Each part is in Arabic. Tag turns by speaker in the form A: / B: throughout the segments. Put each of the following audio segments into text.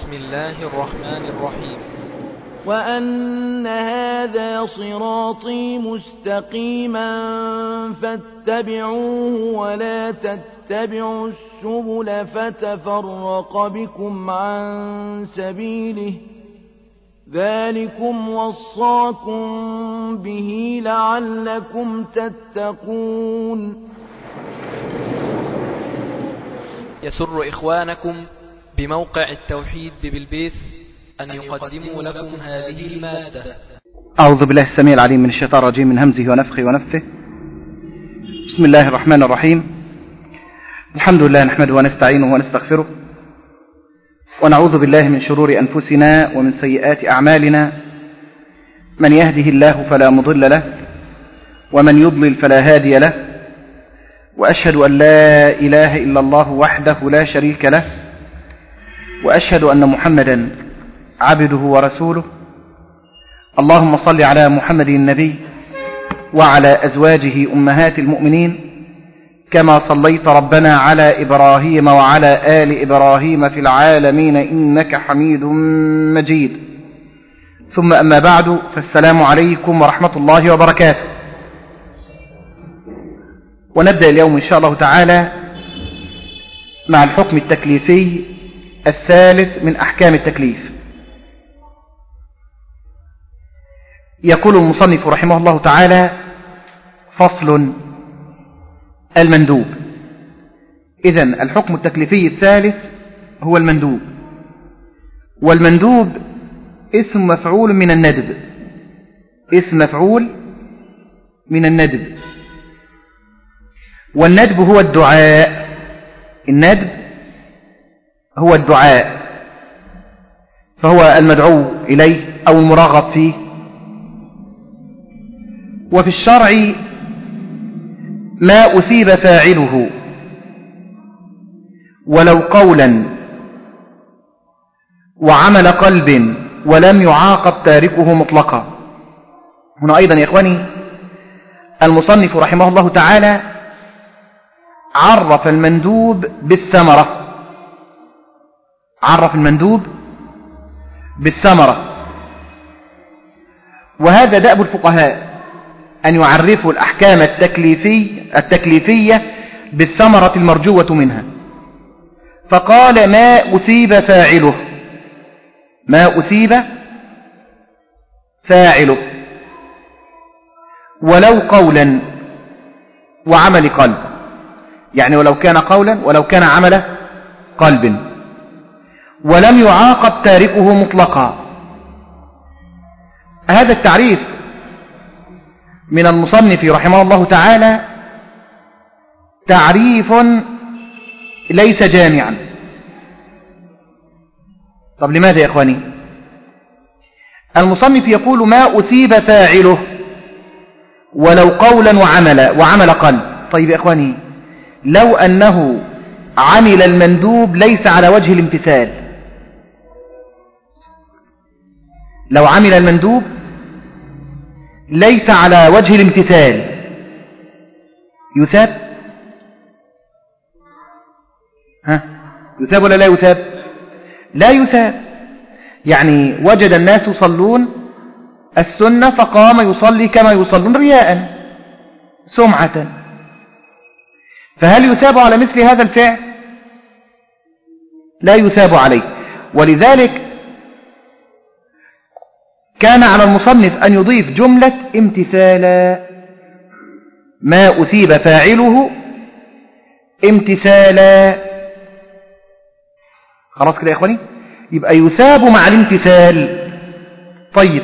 A: بسم الله الرحمن الرحيم.
B: وأن هذا صراطي مستقيما فاتبعوه ولا تتبعوا السبل فتفرق بكم عن سبيله ذلكم وصاكم به لعلكم تتقون.
A: يسر إخوانكم بموقع التوحيد ببلبيس أن يقدموا لكم هذه المادة.
C: أعوذ بالله السميع العليم من الشيطان الرجيم من همزه ونفخه ونفثه. بسم الله الرحمن الرحيم. الحمد لله نحمده ونستعينه ونستغفره ونعوذ بالله من شرور أنفسنا ومن سيئات أعمالنا، من يهده الله فلا مضل له ومن يضلل فلا هادي له، وأشهد أن لا إله إلا الله وحده لا شريك له، وأشهد أن محمدا عبده ورسوله. اللهم صل على محمد النبي وعلى أزواجه أمهات المؤمنين كما صليت ربنا على إبراهيم وعلى آل إبراهيم في العالمين إنك حميد مجيد. ثم أما بعد، فالسلام عليكم ورحمة الله وبركاته. ونبدأ اليوم إن شاء الله تعالى مع الحكم التكليفي الثالث من أحكام التكليف. يقول المصنف رحمه الله تعالى: فصل: المندوب. إذن الحكم التكليفي الثالث هو المندوب، والمندوب اسم مفعول من الندب، اسم مفعول من الندب. والندب هو الدعاء، الندب هو الدعاء، فهو المدعو إليه أو المرغب فيه. وفي الشرع ما أثيب فاعله ولو قولا وعمل قلب ولم يعاقب تاركه مطلقا. هنا أيضا يا إخواني المصنف رحمه الله تعالى عرف المندوب بالثمرة، عرف المندوب بالثمرة. وهذا دأب الفقهاء أن يعرفوا الأحكام التكليفية بالثمرة المرجوة منها. فقال: ما أثيب فاعله، ما أثيب فاعله ولو قولا وعمل قلب، يعني ولو كان قولا ولو كان عمل قلب، ولم يعاقب تاركه مطلقا. هذا التعريف من المصنف رحمه الله تعالى تعريف ليس جامعا. طب لماذا يا إخواني؟ المصنف يقول: ما أثيب فاعله ولو قولا وعمل قلب. طيب يا إخواني، لو أنه عمل المندوب ليس على وجه الامتثال، لو عمل المندوب ليس على وجه الامتثال يثاب؟ يثاب ولا لا يثاب؟ لا يثاب. يعني وجد الناس يصلون السنة فقام يصلي كما يصلون رياء سمعة، فهل يثاب على مثل هذا الفعل؟ لا يثاب عليه. ولذلك كان على المصنف أن يضيف جملة امتثالا، ما أثيب فاعله امتثالا. خلاص كده يا إخواني، يبقى يثاب مع الامتثال. طيب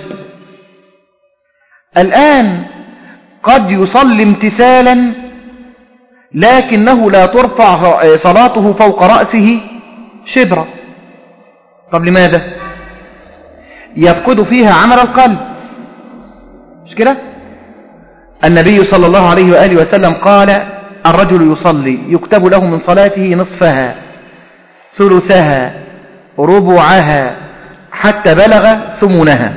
C: الآن قد يصلي امتثالا لكنه لا ترفع صلاته فوق رأسه شبرا. طب لماذا؟ يفقد فيها عمل القلب، مش كده؟ النبي صلى الله عليه وآله وسلم قال: الرجل يصلي يكتب له من صلاته نصفها ثلثها ربعها حتى بلغ ثمنها.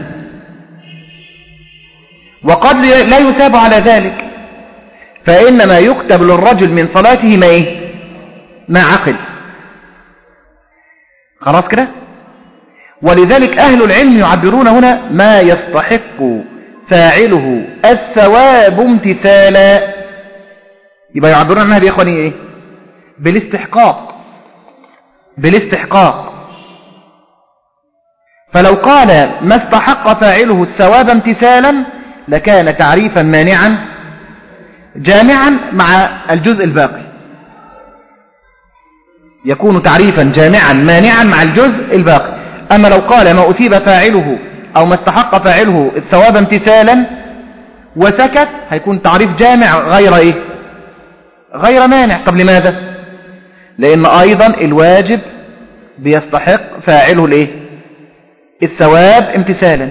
C: وقد لا يثاب على ذلك، فإنما يكتب للرجل من صلاته ما عقل. خلاص كده؟ ولذلك أهل العلم يعبرون هنا ما يستحق فاعله الثواب امتثالا. يبقى يعبرون عنها يا إخواني إيه؟ بالاستحقاق. فلو قال ما استحق فاعله الثواب امتثالا لكان تعريفا مانعا جامعا مع الجزء الباقي، يكون تعريفا جامعا مانعا مع الجزء الباقي. أما لو قال ما أثيب فاعله أو ما استحق فاعله الثواب امتثالا وسكت هيكون تعريف جامع غير مانع. طب لماذا؟ لأن أيضا الواجب بيستحق فاعله الثواب امتثالا.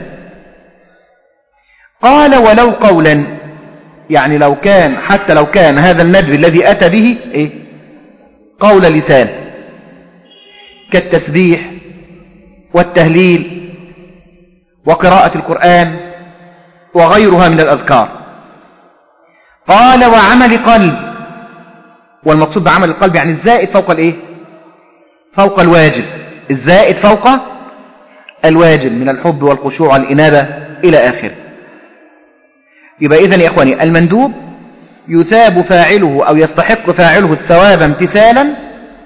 C: قال ولو قولا، يعني حتى لو كان هذا الندب الذي أتى به قول لسان كالتسبيح والتهليل وقراءة القرآن وغيرها من الأذكار. قال وعمل قلب، والمقصود بعمل القلب يعني الزائد فوق الواجب، الزائد فوق الواجب من الحب والخشوع والإنابة إلى آخره. يبقى إذن يا إخواني المندوب يثاب فاعله أو يستحق فاعله الثواب امتثالا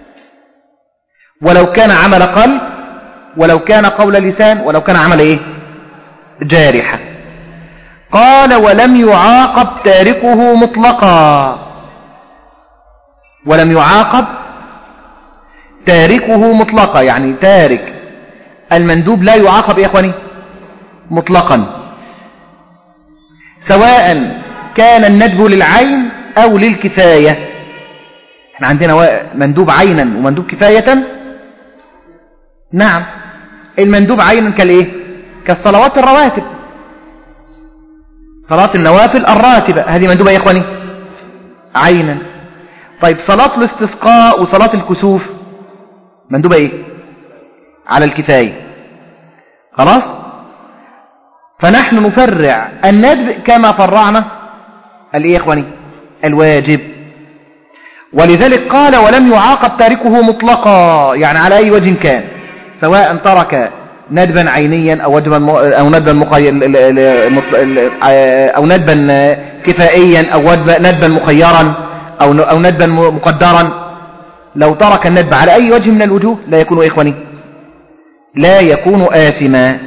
C: ولو كان عمل قلب، ولو كان قول لسان، ولو كان عمل جارحة. قال ولم يعاقب تاركه مطلقا، ولم يعاقب تاركه مطلقا، يعني تارك المندوب لا يعاقب يا إخواني مطلقا، سواء كان الندب للعين أو للكفاية. احنا عندنا مندوب عينا ومندوب كفاية. نعم، المندوب عينا كالصلوات الرواتب، صلاة النوافل الراتبة هذه مندوبة يا إخواني عينا. طيب صلاة الاستسقاء وصلاة الكسوف مندوبة على الكفاية. خلاص، فنحن نفرع الندب كما فرعنا يا إخواني الواجب. ولذلك قال ولم يعاقب تاركه مطلقا، يعني على أي وجه كان، سواء ترك ندبا عينيا أو ندبا كفائيا أو ندبا مخيرا أو ندبا مقدرا. لو ترك الندب على أي وجه من الوجوه لا يكون إخواني لا يكون آثما.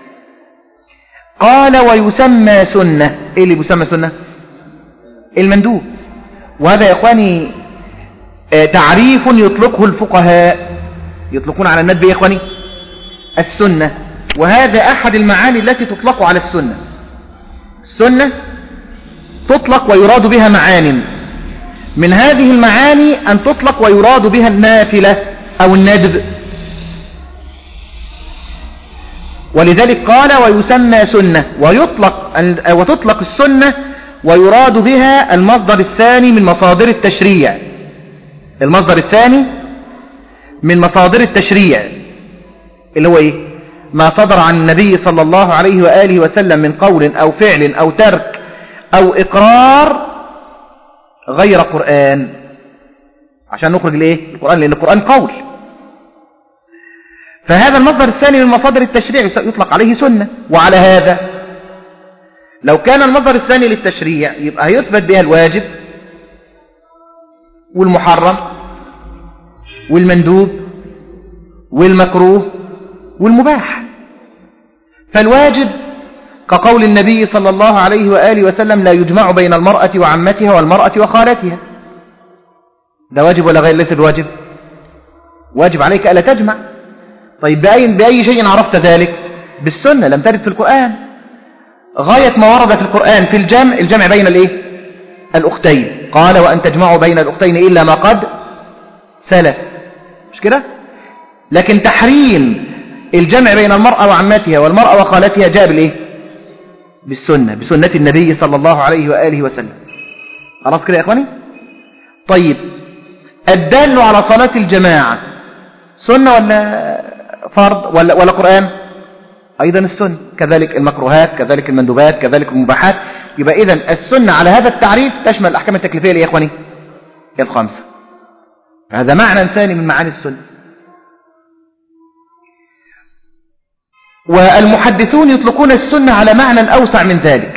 C: قال ويسمى سنة. إيه اللي بيسمى سنة؟ المندوب. وهذا يا إخواني تعريف يطلقه الفقهاء، يطلقون على الندب يا إخواني السنة، وهذا أحد المعاني التي تطلق على السنة. السنة تطلق ويراد بها معان، من هذه المعاني أن تطلق ويراد بها النافلة أو الندب. ولذلك قال ويسمى سنة، وتطلق السنة ويراد بها المصدر الثاني من مصادر التشريع. المصدر الثاني من مصادر التشريع اللي هو ما صدر عن النبي صلى الله عليه وآله وسلم من قول أو فعل أو ترك أو إقرار غير قرآن، عشان نخرج القرآن، لأن القرآن قول. فهذا المصدر الثاني من مصادر التشريع يطلق عليه سنة. وعلى هذا لو كان المصدر الثاني للتشريع يبقى يثبت بها الواجب والمحرم والمندوب والمكروه والمباح. فالواجب كقول النبي صلى الله عليه وآله وسلم لا يجمع بين المرأة وعمتها والمرأة وخالتها. ده واجب ولا غير؟ ليس بواجب، واجب عليك ألا تجمع. طيب بأي شيء عرفت ذلك؟ بالسنة، لم ترد في القرآن. غاية ما ورد في القرآن في الجمع بين الأختين، قال وأن تجمعوا بين الأختين إلا ما قد سلف، مش كده؟ لكن تحريم الجمع بين المرأة وعمتها والمرأة وخالتها جاء بالسنة، بسنة النبي صلى الله عليه وآله وسلم. خلاص كده يا إخواني؟ طيب الدال على صلاة الجماعة سنة ولا فرض ولا قرآن؟ أيضا السنة، كذلك المكروهات، كذلك المندوبات، كذلك المباحات. يبقى إذن السنة على هذا التعريف تشمل الأحكام التكليفية يا إخواني الخمسة. هذا معنى ثاني من معاني السنة. والمحدثون يطلقون السنة على معنى أوسع من ذلك،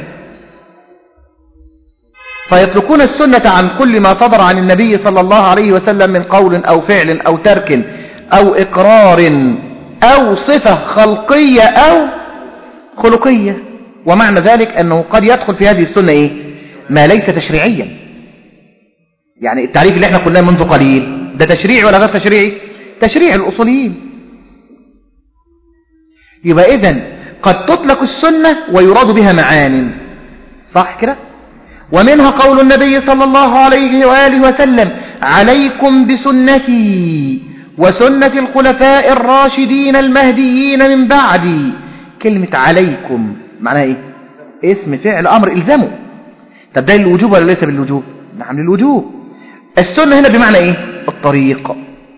C: فيطلقون السنة عن كل ما صدر عن النبي صلى الله عليه وسلم من قول أو فعل أو ترك أو إقرار أو صفة خلقية أو خلقية. ومعنى ذلك أنه قد يدخل في هذه السنة إيه؟ ما ليس تشريعيا. يعني التعريف اللي احنا قلناه منذ قليل ده تشريعي ولا غير تشريعي؟ تشريع الأصوليين. يبقى إذن قد تطلق السنة ويراد بها معان، صح كده؟ ومنها قول النبي صلى الله عليه وآله وسلم: عليكم بسنتي وسنة الخلفاء الراشدين المهديين من بعدي. كلمة عليكم معناها ايه؟ اسم فعل امر الزموا. طب ده للوجوب ولا ليس بالوجوب؟ نعم للوجوب. السنة هنا بمعنى ايه؟ الطريق.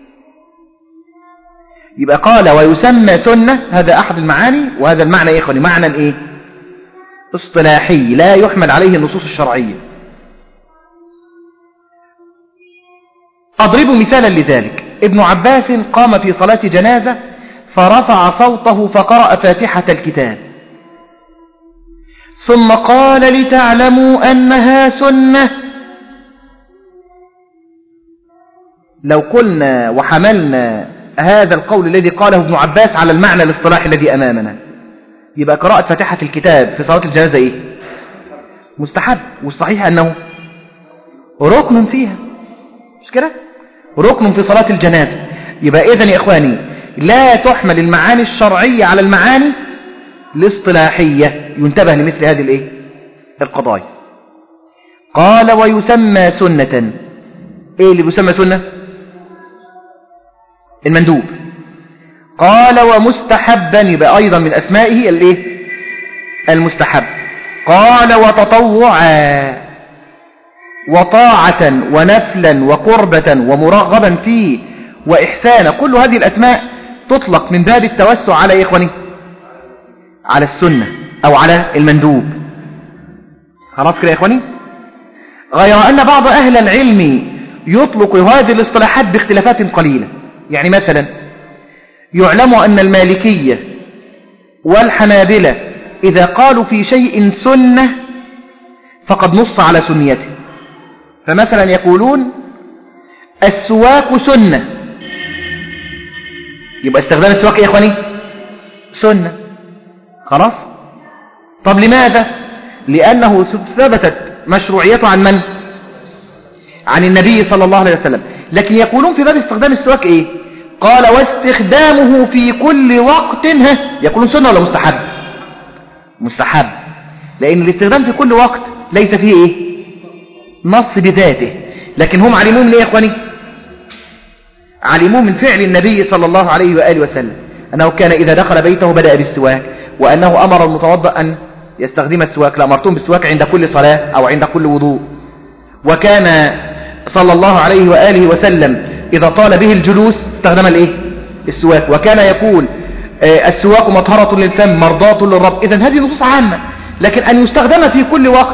C: يبقى قال ويسمى سنة، هذا احد المعاني، وهذا المعنى ايه اخواني؟ معنى ايه؟ اصطلاحي لا يحمل عليه النصوص الشرعية. اضرب مثالا لذلك. ابن عباس قام في صلاة جنازة فرفع صوته فقرأ فاتحة الكتاب، ثم قال: لتعلموا أنها سنة. لو قلنا وحملنا هذا القول الذي قاله ابن عباس على المعنى الاصطلاحي الذي أمامنا، يبقى قراءة فاتحة الكتاب في صلاة الجنازة إيه؟ مستحب، والصحيح أنه ركن فيها، مش كده؟ ركن في صلاة الجنازة. يبقى إذن يا إخواني لا تحمل المعاني الشرعية على المعاني الاصطلاحية. ينتبه لمثل هذه الإيه؟ القضايا. قال ويسمى سنة. إيه اللي بيسمى سنة؟ المندوب. قال ومستحبا، يبقى أيضا من أسمائه الإيه؟ المستحب. قال وتطوعا وطاعة ونفلا وقربة ومرغبا فيه وإحسانا. كل هذه الأسماء تطلق من باب التوسع على إيه إخواني؟ على السنة أو على المندوب. خلاص كده يا إخواني؟ غير أن بعض أهل العلم يطلق هذه الاصطلاحات باختلافات قليلة. يعني مثلا يعلم أن المالكية والحنابلة إذا قالوا في شيء سنة فقد نص على سنيته. فمثلا يقولون السواك سنة، يبقى استخدام السواك ايه يا اخواني؟ سنة. خلاص. طب لماذا؟ لأنه ثبتت مشروعيته عن من؟ عن النبي صلى الله عليه وسلم. لكن يقولون في باب استخدام السواك ايه؟ قال واستخدامه في كل وقت يقولون سنة ولا مستحب؟ مستحب، لأن الاستخدام في كل وقت ليس فيه ايه؟ نص بذاته. لكن هم علموه من ايه يا اخواني؟ علموه من فعل النبي صلى الله عليه وآله وسلم، أنه كان إذا دخل بيته بدأ بالسواك، وأنه أمر المتوضأ أن يستخدم السواك، لأمرتم بالسواك عند كل صلاة أو عند كل وضوء. وكان صلى الله عليه وآله وسلم إذا طال به الجلوس استخدم الايه؟ السواك. وكان يقول السواك مطهرة للفم مرضاة للرب. إذن هذه نصوص عامة، لكن أن يستخدم في كل وقت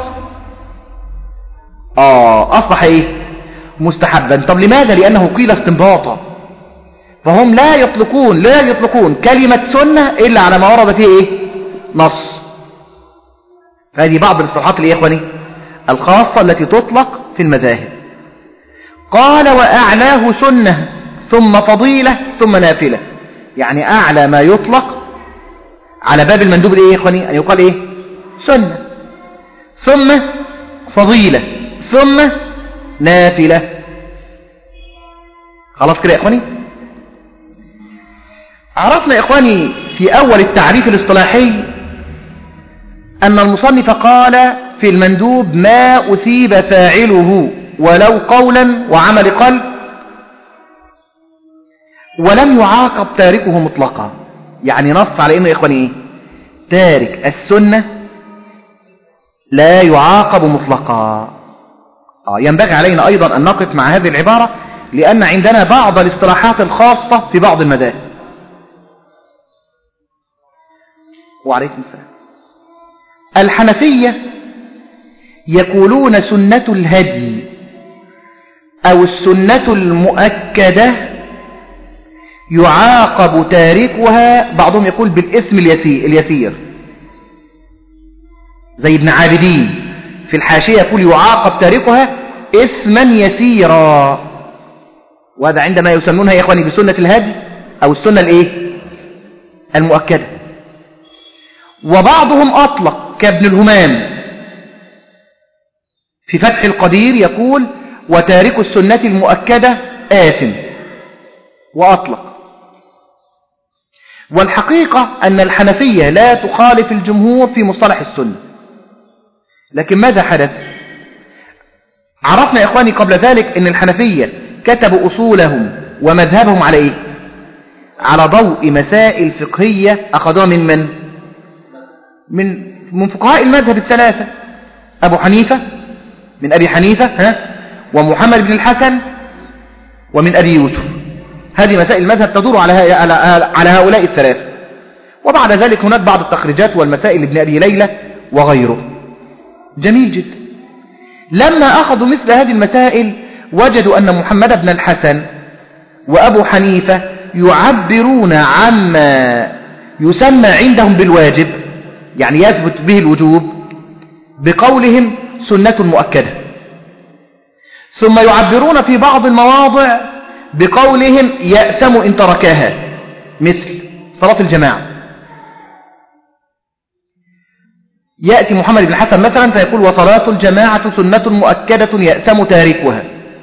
C: أصبح ايه؟ مستحبا. طب لماذا؟ لأنه قيل استنباطا. فهم لا يطلقون كلمة سنة إلا على ما ورد فيه ايه؟ نص. هذه بعض الاصطلاحات اللي يا اخواني الخاصة التي تطلق في المذاهب. قال وأعلاه سنة ثم فضيلة ثم نافلة. يعني أعلى ما يطلق على باب المندوب ايه يا اخواني؟ أن يقال ايه؟ سنة ثم فضيلة ثم نافلة. خلاص كده يا اخواني؟ عرفنا يا اخواني في اول التعريف الاصطلاحي ان المصنف قال في المندوب ما اثيب فاعله ولو قولا وعمل قلب ولم يعاقب تاركه مطلقا. يعني نص على انه يا اخواني ايه؟ تارك السنة لا يعاقب مطلقا. ينبغي علينا أيضا أن نقف مع هذه العبارة، لأن عندنا بعض الاصطلاحات الخاصة في بعض المذاهب. وعليكم السلام. الحنفية يقولون سنة الهدي أو السنة المؤكدة يعاقب تاركها، بعضهم يقول بالاسم اليسير زي ابن عابدين في الحاشية يقول يعاقب تاركها اسما يسيرا، وهذا عندما يسمونها يا إخواني بسنة الهدي أو السنة المؤكدة. وبعضهم أطلق كابن الهمام في فتح القدير يقول وتارك السنة المؤكدة آثم، وأطلق. والحقيقة أن الحنفية لا تخالف الجمهور في مصطلح السنة، لكن ماذا حدث؟ عرفنا يا إخواني قبل ذلك أن الحنفية كتبوا أصولهم ومذهبهم على إيه؟ على ضوء مسائل فقهية أخذوها من فقهاء المذهب الثلاثة، أبو حنيفة من أبي حنيفة ومحمد بن الحسن ومن أبي يوسف. هذه مسائل المذهب تدور على هؤلاء الثلاثة. وبعد ذلك هناك بعض التخريجات والمسائل لابن أبي ليلى وغيره. جميل جدا. لما أخذوا مثل هذه المسائل وجدوا أن محمد بن الحسن وأبو حنيفة يعبرون عما يسمى عندهم بالواجب، يعني يثبت به الوجوب، بقولهم سنة مؤكدة، ثم يعبرون في بعض المواضع بقولهم يأثم إن تركها، مثل صلاة الجماعة. يأتي محمد بن الحسن مثلا فيقول وصلاة الجماعة سنة مؤكدة يأثم تاركها.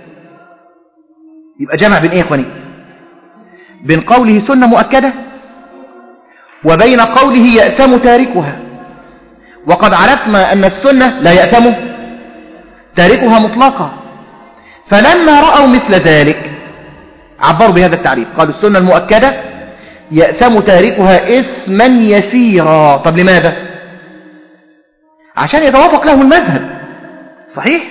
C: يبقى جمع بين إيه يا إخواني؟ بين قوله سنة مؤكدة وبين قوله يأثم تاركها. وقد عرفنا أن السنة لا يأثم تاركها مطلقا، فلما رأوا مثل ذلك عبروا بهذا التعريف، قالوا السنة المؤكدة يأثم تاركها اسما يسيرا. طب لماذا؟ عشان يتوافق لهم المذهب. صحيح؟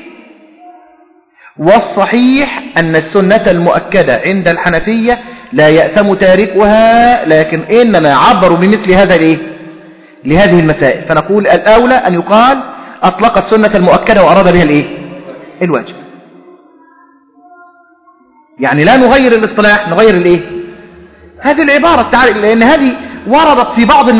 C: والصحيح أن السنة المؤكدة عند الحنفية لا يأثم تاركها، لكن إنما عبروا بمثل هذا لهذه المسائل. فنقول الأولى أن يقال أطلق السنة المؤكدة وأراد بها الواجب. يعني لا نغير الاصطلاح، نغير هذه العبارة، لأن هذه وردت في بعض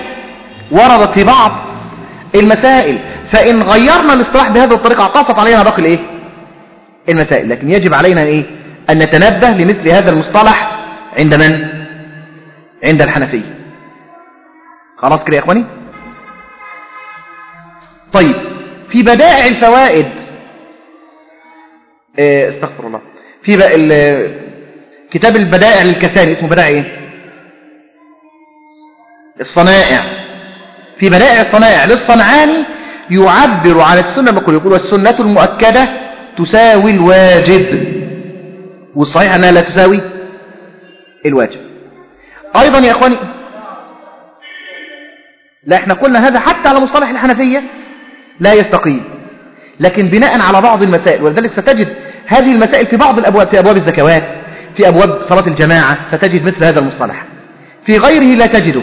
C: المسائل، فإن غيرنا الاصطلاح بهذه الطريقة اعتصت علينا باقي المسائل. لكن يجب علينا أن نتنبه لمثل هذا المصطلح عند من؟ عند الحنفية. خلاص كده يا إخواني؟ طيب، في بدائع الفوائد استغفر الله، في كتاب البدائع للكساني اسمه بدائع الصنائع. في بدائع الصنائع للصنعاني يعبر على السنة بقول، يقول والسنة المؤكدة تساوي الواجب، والصحيح أنها لا تساوي الواجب. أيضا يا إخواني، لا احنا قلنا هذا حتى على مصطلح الحنفية لا يستقيم، لكن بناء على بعض المسائل. ولذلك ستجد هذه المسائل في بعض الأبواب، في أبواب الزكوات، في أبواب صلاة الجماعة ستجد مثل هذا المصطلح، في غيره لا تجده،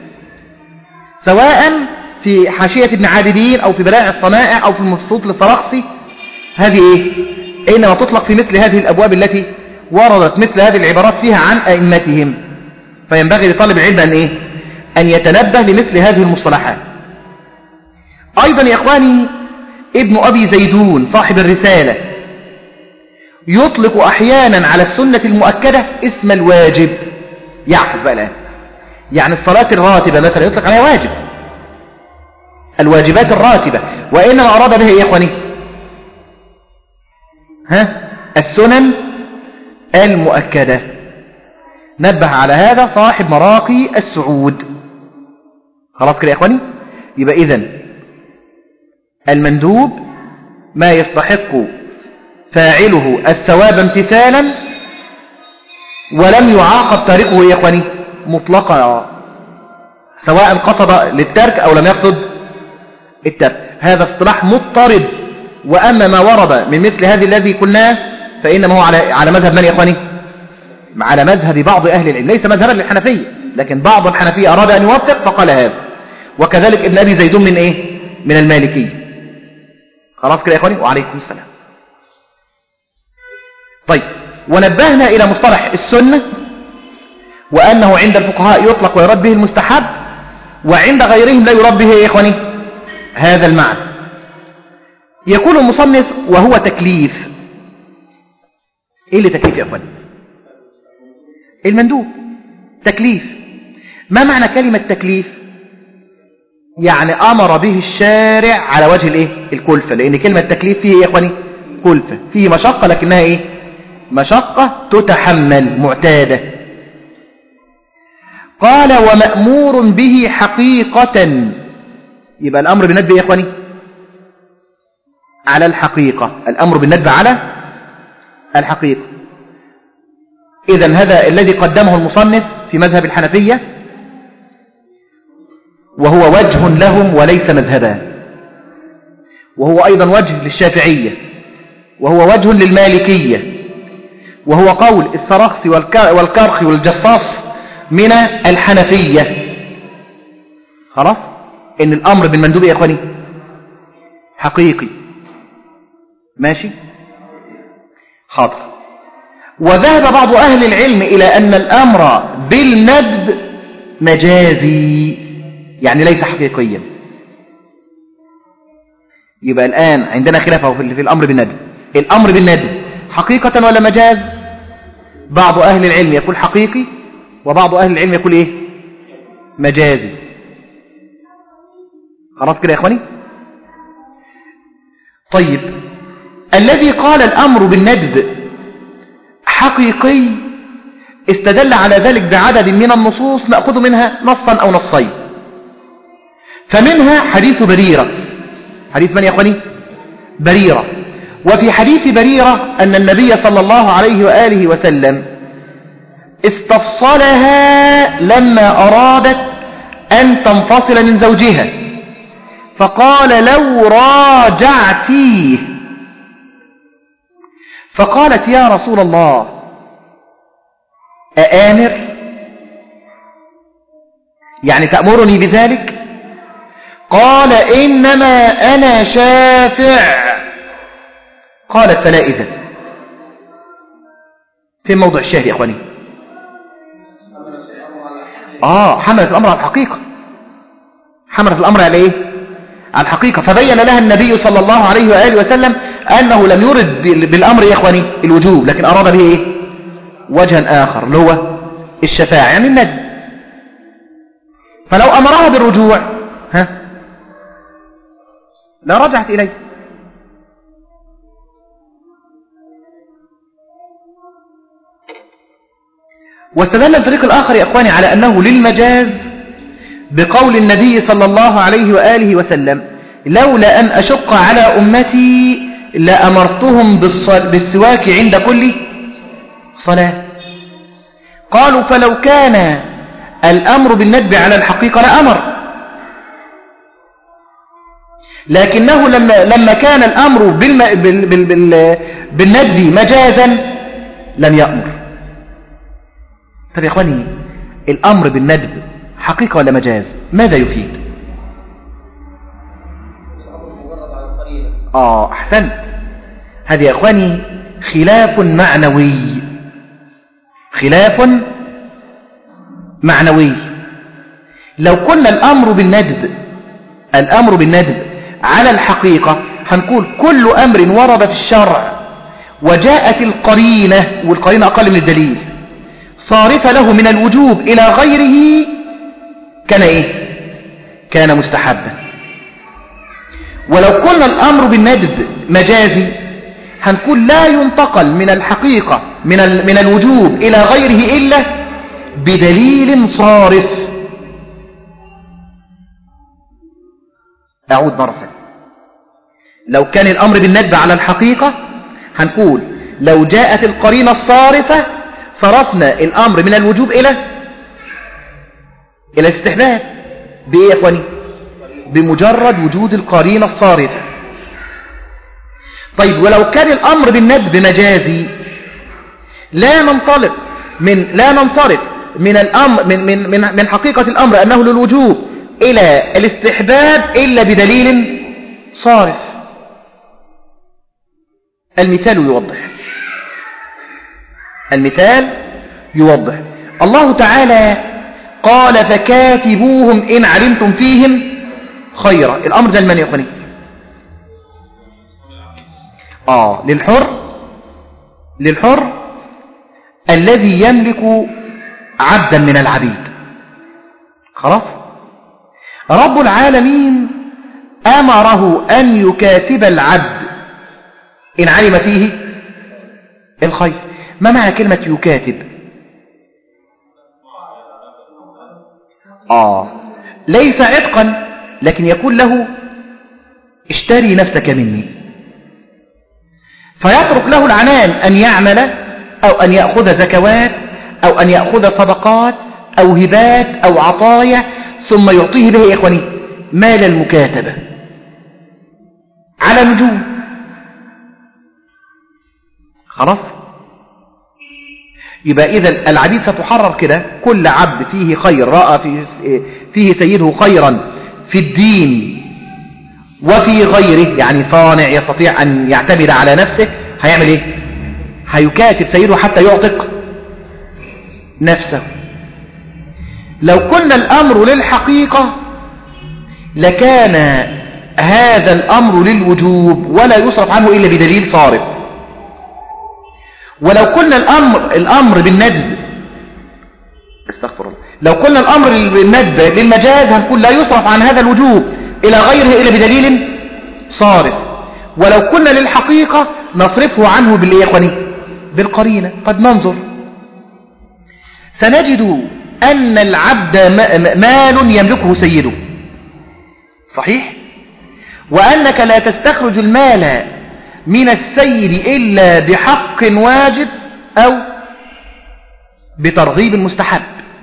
C: سواء في حاشية ابن عابدين أو في بدائع الصنائع أو في المبسوط للصراخسي. هذه إنما تطلق في مثل هذه الأبواب التي وردت مثل هذه العبارات فيها عن أئمتهم. فينبغي لطالب العلم أن يتنبه لمثل هذه المصطلحات. أيضا يا إخواني، ابن أبي زيدون صاحب الرسالة يطلق أحيانا على السنة المؤكدة اسم الواجب. يعكس بقى الآن، يعني الصلاة الراتبة مثلا يطلق عليها واجب، الواجبات الراتبة، وإنما أراد بها يا إخواني السنن المؤكدة. نبه على هذا صاحب مراقي السعود. خلاص كده يا إخواني؟ يبقى إذن المندوب ما يستحق فاعله الثواب امتثالا ولم يعاقب تاركه يا إخواني مطلقا، سواء قصد للترك أو لم يقصد الترك. هذا اصطلاح مضطرد. وأما ما ورد من مثل هذه الذي قلناه فإنما هو على مذهب من يا إخواني؟ على مذهب بعض أهل العلم، ليس مذهبا للحنفية، لكن بعض الحنفية أراد أن يوفق فقال هذا. وكذلك ابن أبي زيدون من من المالكية. خلاص كده يا إخواني؟ وعليكم السلام. طيب، ونبهنا إلى مصطلح السنة وأنه عند الفقهاء يطلق ويراد به المستحب، وعند غيرهم لا يراد به يا إخواني هذا المعنى. يقول المصنف وهو تكليف. إيه اللي تكليف يا إخواني؟ المندوب تكليف. ما معنى كلمة تكليف؟ يعني أمر به الشارع على وجه الإيه؟ الكلفة، لأن كلمة تكليف فيه يا إخواني كلفة، فيه مشقة، لكنها إيه؟ مشقة تتحمل معتادة. قال ومأمور به حقيقة، يبقى الأمر بالندب يا إخواني على الحقيقة، الأمر بالندب على الحقيقة. إذن هذا الذي قدمه المصنف في مذهب الحنفية، وهو وجه لهم وليس مذهبا، وهو أيضا وجه للشافعية، وهو وجه للمالكية، وهو قول السرخسي والكرخي والجصاص من الحنفية. خلاص، إن الأمر بالمندوب يا إخواني حقيقي. ماشي، حاضر. وذهب بعض أهل العلم إلى أن الأمر بالندب مجازي، يعني ليس حقيقيا. يبقى الآن عندنا خلافه في الأمر بالندب. الأمر بالندب حقيقة ولا مجاز؟ بعض أهل العلم يقول حقيقي، وبعض أهل العلم يقول إيه؟ مجازي. خلاص كده يا إخواني؟ طيب، الذي قال الأمر بالندب حقيقي استدل على ذلك بعدد من النصوص نأخذ منها نصا أو نصين. فمنها حديث بريرة. حديث من يا أخواني؟ بريرة. وفي حديث بريرة أن النبي صلى الله عليه وآله وسلم استفصلها لما أرادت أن تنفصل من زوجها، فقال لو راجعتيه، فقالت يا رسول الله أآمر، يعني تأمرني بذلك؟ قال إنما أنا شافع. قالت فلا إذن. في موضع الشاهد يا إخواني؟ حملت الأمر على الحقيقة. حملت الأمر على إيه؟ على الحقيقة. فبين لها النبي صلى الله عليه وآله وسلم أنه لم يرد بالأمر يا إخواني الوجوب، لكن أراد به إيه؟ وجها آخر، اللي هو الشفاعة، يعني الندب. فلو أمرها بالرجوع لا رجعت إليه. واستدل الفريق الآخر يا إخواني على أنه للمجاز بقول النبي صلى الله عليه وآله وسلم لولا أن أشق على أمتي لأمرتهم بالسواك عند كل صلاة. قالوا فلو كان الأمر بالندب على الحقيقة لأمر، لكنه لما كان الأمر بالندب مجازا لم يأمر. طب يا إخواني، الأمر بالندب حقيقة ولا مجاز؟ ماذا يفيد؟ أحسنت. هذا يا إخواني خلاف معنوي. خلاف معنوي. لو قلنا الأمر بالندب على الحقيقة هنقول كل أمر ورد في الشرع وجاءت القرينة، والقرينة أقل من الدليل، صارفة له من الوجوب إلى غيره، كان إيه؟ كان مستحبا. ولو قلنا الأمر بالندب مجازي هنقول لا ينتقل من الحقيقة من الوجوب إلى غيره إلا بدليل صارف. أعود مرة ثانية. لو كان الأمر بالندب على الحقيقة هنقول لو جاءت القرينة الصارفة صرفنا الأمر من الوجوب إلى الاستحباب. بإيه يا إخواني؟ بمجرد وجود القرينة الصارفة. طيب، ولو كان الأمر بالندب مجازي لا ننصرف من الأمر من حقيقة الأمر أنه للوجوب إلى الاستحباب إلا بدليل صارف. المثال يوضح. الله تعالى قال فكاتبوهم إن علمتم فيهم خيرا. الأمر ده لمن يا أخواني؟ للحر الذي يملك عبدا من العبيد. خلاص. رب العالمين أمره أن يكاتب العبد إن علم فيه الخير. ما معنى كلمة يكاتب؟ ليس عتقا، لكن يقول له اشتري نفسك مني، فيترك له العنان أن يعمل أو أن يأخذ زكوات أو أن يأخذ صدقات أو هبات أو عطايا، ثم يعطيه به يا إخواني مال المكاتبة على نجوم. خلاص. يبقى إذا العبيد ستحرر كده، كل عبد فيه خير رأى فيه سيده خيرا في الدين وفي غيره، يعني صانع يستطيع أن يعتمد على نفسه، هيعمل إيه؟ هيكاتب سيده حتى يعتق نفسه. لو كنا الأمر للحقيقة لكان هذا الأمر للوجوب ولا يصرف عنه إلا بدليل صارف. ولو كنا الأمر بالندب، استغفر الله، لو كنا الأمر بالندب للمجاز هنقول لا يصرف عن هذا الوجوب إلى غيره إلا بدليل صارف. ولو كنا للحقيقة نصرفه عنه بالإيه يا إخواني؟ بالقرينة. قد ننظر سنجد أن العبد مال يملكه سيده، صحيح؟ وأنك لا تستخرج المال من السيد إلا بحق واجب أو بترغيب مستحب.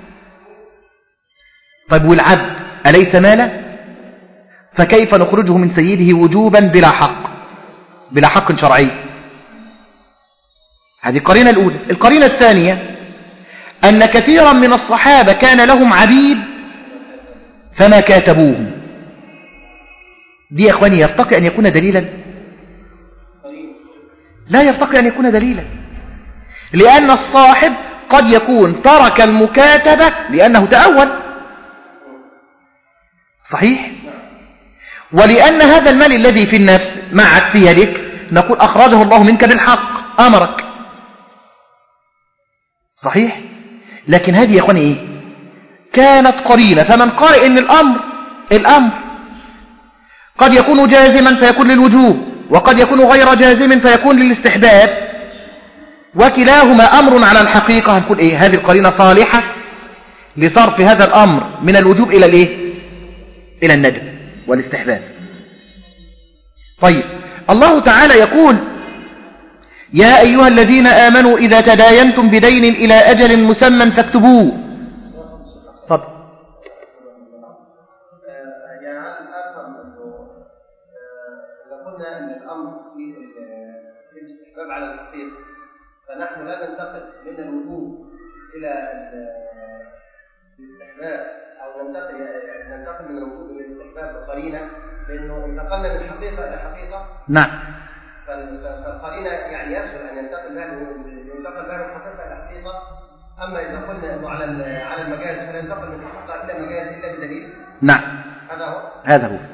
C: طيب والعبد أليس مالا؟ فكيف نخرجه من سيده وجوبا بلا حق شرعي؟ هذه القرينة الأولى. القرينة الثانية أن كثيرا من الصحابة كان لهم عبيد فما كاتبوهم. دي يا أخواني يرتقي أن يكون دليلا؟ لا يرتقي أن يكون دليلا، لأن الصاحب قد يكون ترك المكاتبة لأنه تأول، صحيح؟ ولأن هذا المال الذي في النفس معك في يدك نقول أخرجه الله منك بالحق، أمرك، صحيح؟ لكن هذه يا أخواني إيه؟ كانت قرينة. فمن قال إن الأمر قد يكون جازما فيكون للوجوب، وقد يكون غير جازم فيكون للاستحباب، وكلاهما أمر على الحقيقة، هنقول إيه؟ هذه القرينة صالحة لصرف هذا الأمر من الوجوب إلى الإيه؟ إلى الندب والاستحباب. طيب الله تعالى يقول يا أيها الذين آمنوا إذا تداينتم بدين إلى أجل مسمى فاكتبوه. طب
D: قلنا أن الأمر في الاستحباب على الحقيقة، فنحن لا ننتقل من الوجوب إلى الاستحباب، أو ننتقل من الوجوب إلى الاستحباب بقرينة، لأنه انتقلنا من حقيقة إلى حقيقة.
C: نعم.
D: فالقرينة يعني يسهل أن ينتقل بها من حقيقة إلى حقيقة. أما إذا قلنا إنه على المجاز فننتقل من حقيقة إلى مجاز إلا بدليل.
C: نعم. هذا هو.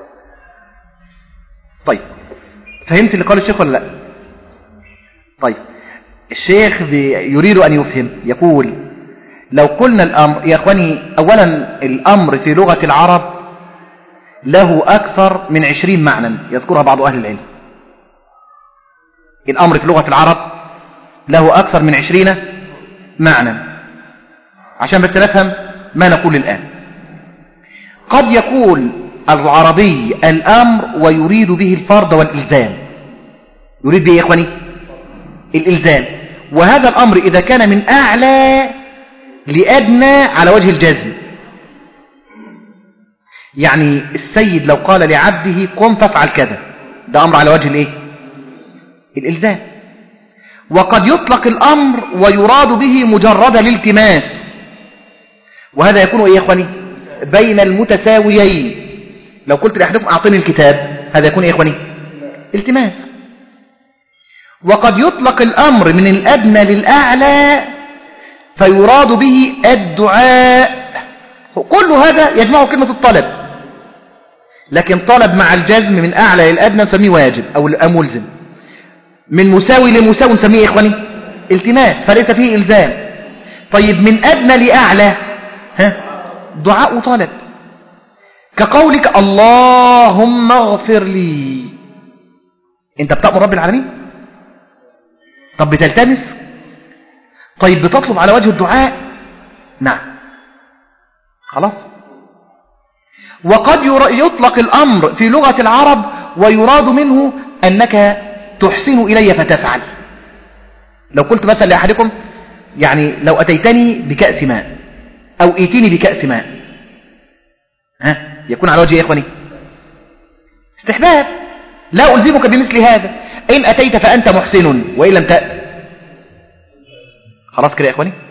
C: طيب فهمت اللي قال الشيخ ولا لا؟ طيب الشيخ يريد أن يفهم، يقول لو قلنا الأمر يا أخواني، أولا الأمر في لغة العرب له أكثر من 20 معنى يذكرها بعض أهل العلم. الأمر في لغة العرب له أكثر من 20 معنى، عشان بس نفهم ما نقول الآن. قد يقول العربي الأمر ويريد به الفرض والإلزام، يريد به يا إخواني الإلزام، وهذا الأمر إذا كان من أعلى لأدنى على وجه الجزم. يعني السيد لو قال لعبده قم فافعل كذا، ده أمر على وجه الإيه؟ الإلزام. وقد يطلق الأمر ويراد به مجرد الالتماس، وهذا يكون إيه يا إخواني؟ بين المتساويين. لو قلت لأحدكم أعطني الكتاب، هذا يكون إيه يا إخواني؟ التماس. وقد يطلق الأمر من الأدنى للأعلى، فيراد به الدعاء. كل هذا يجمع كلمة الطلب، لكن طلب مع الجزم من أعلى للأدنى نسميه واجب أو ملزم، من مساوي لمساوي نسميه يا إخواني التماس، فليس فيه إلزام. طيب من أدنى لأعلى دعاء وطلب، كقولك اللهم اغفر لي. انت بتأمر رب العالمين؟ طب بتلتمس؟ طيب بتطلب على وجه الدعاء؟ نعم، خلاص. وقد يطلق الأمر في لغة العرب ويراد منه أنك تحسن إلي فتفعل. لو قلت مثلا لأحدكم يعني لو أتيتني بكأس ماء أو ائتني بكأس ماء، يكون على وجه يا إخواني استحباب، لا ألزمك بمثل هذا. إن أتيت فأنت محسن وإن لم تأت خلاص كده يا إخواني.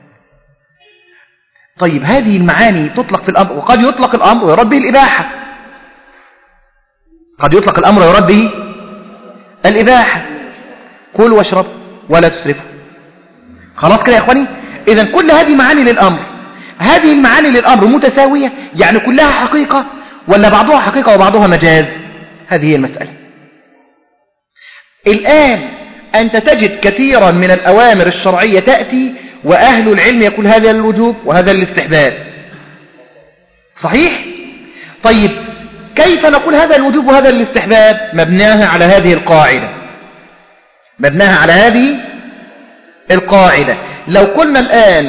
C: طيب هذه المعاني تطلق في الأمر، وقد يطلق الأمر ويراد به الإباحة. قد يطلق الأمر ويراد به الإباحة، كل واشرب ولا تسرفوا. خلاص كده يا إخواني. إذن كل هذه معاني للأمر. هذه المعاني للأمر متساوية، يعني كلها حقيقة ولا بعضها حقيقة وبعضها مجاز؟ هذه هي المسألة. الآن أنت تجد كثيرا من الأوامر الشرعية تأتي وأهل العلم يقول هذا الوجوب وهذا الاستحباب، صحيح؟ طيب كيف نقول هذا الوجوب وهذا الاستحباب؟ مبناها على هذه القاعدة، مبناها على هذه القاعدة. لو قلنا الآن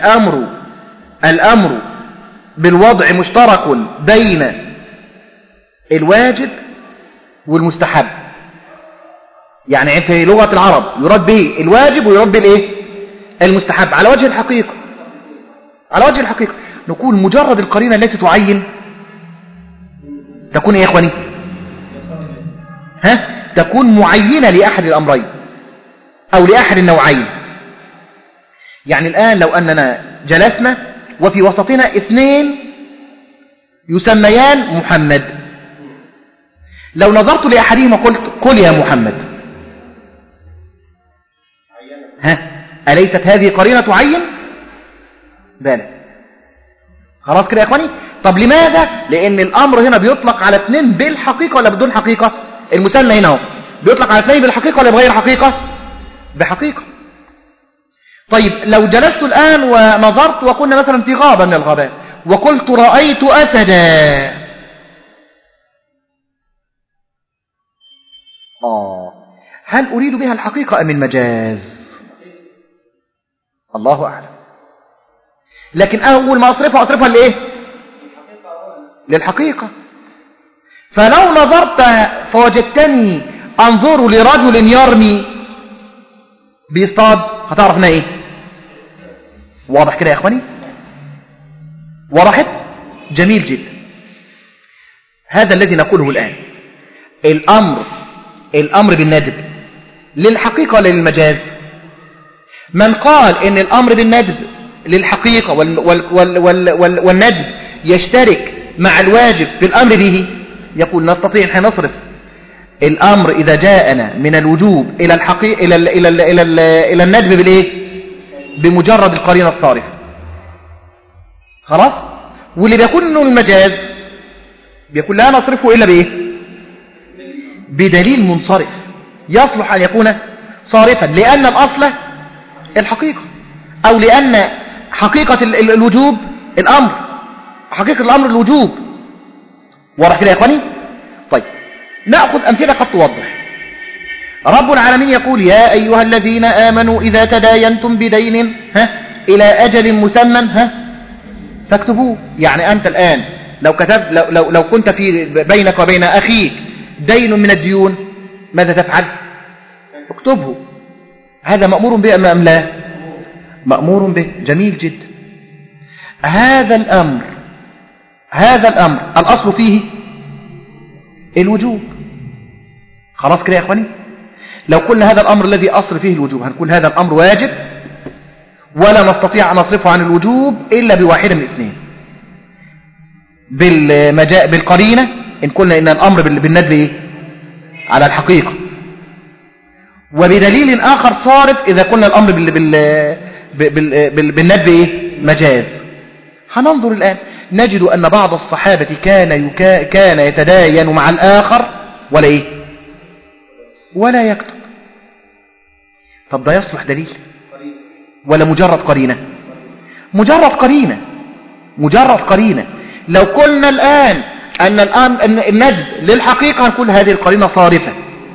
C: الأمر بالوضع مشترك بين الواجب والمستحب، يعني في لغة العرب يراد به الواجب ويراد به الايه؟ المستحب على وجه الحقيقة. على وجه الحقيقة نقول مجرد القرينة التي تعين تكون ايه يا اخواني؟ تكون معينة لأحد الأمرين أو لأحد النوعين. يعني الآن لو أننا جلسنا وفي وسطنا اثنين يسميان محمد، لو نظرت لأحدهما قلت قل يا محمد، أليست هذه قرينة تعين؟ بلى. خلاص كده يا اخواني. طب لماذا؟ لأن الأمر هنا بيطلق على اثنين بالحقيقة ولا بدون حقيقة؟ المسمى هنا هو بيطلق على اثنين بالحقيقة ولا بغير حقيقة؟ بحقيقة. طيب لو جلست الآن ونظرت وقلنا مثلا في غابة من الغابات وقلت رأيت أسدا، هل أريد بها الحقيقة أم المجاز؟ الله أعلم. لكن أول ما أصرفها لإيه؟ للحقيقة. فلو نظرت فوجدتني أنظر لرجل يرمي بيصطاد، هتعرف انها ايه؟ واضح كده يا اخواني؟ وضحت؟ جميل جدا. هذا الذي نقوله الآن. الأمر بالندب للحقيقة ولا للمجاز؟ من قال ان الأمر بالندب للحقيقة والندب يشترك مع الواجب في الأمر به، يقول نستطيع أن نصرف الأمر إذا جاءنا من الوجوب إلى الحقيقة إلى الندب بالإيه؟ بمجرد القرينة الصارفة. خلاص؟ واللي بيكون إنه المجاز بيكون لا نصرفه إلا بإيه؟ بدليل منصرف يصلح أن يكون صارفا، لأن الأصل الحقيقة، أو لأن حقيقة الوجوب الأمر، حقيقة الأمر الوجوب. واضح كده يا إخواني؟ طيب نأخذ أمثلة قد توضح. رب العالمين يقول يا أيها الذين آمنوا إذا تداينتم بدين إلى أجل مسمى فاكتبوه. يعني أنت الآن لو كنت في بينك وبين أخيك دين من الديون، ماذا تفعل؟ اكتبه. هذا مأمور به أم لا؟ مأمور به. جميل جدا. هذا الأمر الأصل فيه الوجوب. خلاص كده يا أخواني؟ لو قلنا هذا الأمر الذي أصل فيه الوجوب هنقول هذا الأمر واجب، ولا نستطيع أن نصرفه عن الوجوب إلا بواحدة من اثنين: بالقرينة إن قلنا إن الأمر بالندب إيه؟ على الحقيقة، وبدليل آخر صارف إذا قلنا الأمر بالندب إيه؟ مجاز. هننظر الآن نجد أن بعض الصحابة كان يتداين مع الآخر ولا إيه؟ ولا يكتب. طب ده يصلح دليل ولا مجرد قرينة؟ مجرد قرينة. لو قلنا الآن أن الندب للحقيقة هنقول هذه القرينة صارفة.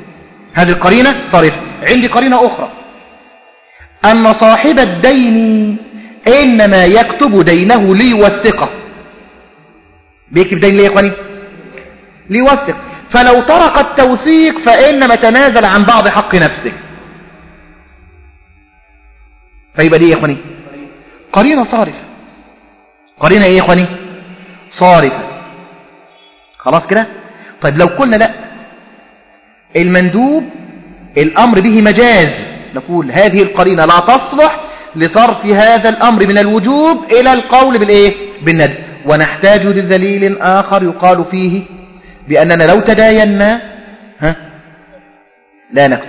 C: عندي قرينة أخرى أن صاحب الدين إنما يكتب دينه ليوثقه. بيكتب دين ليه يا إخواني؟ ليوثق. فلو ترك التوثيق فإنما تنازل عن بعض حق نفسه. فيبقى دي يا إخواني قرينة صارفة. قرينة إيه يا إخواني؟ صارفة. خلاص كده. طيب لو قلنا لا المندوب الأمر به مجاز، نقول هذه القرينة لا تصلح لصرف هذا الأمر من الوجوب إلى القول بالإيه؟ بالندب. ونحتاج لدليل آخر يقال فيه بأننا لو تداينا لا نكتب.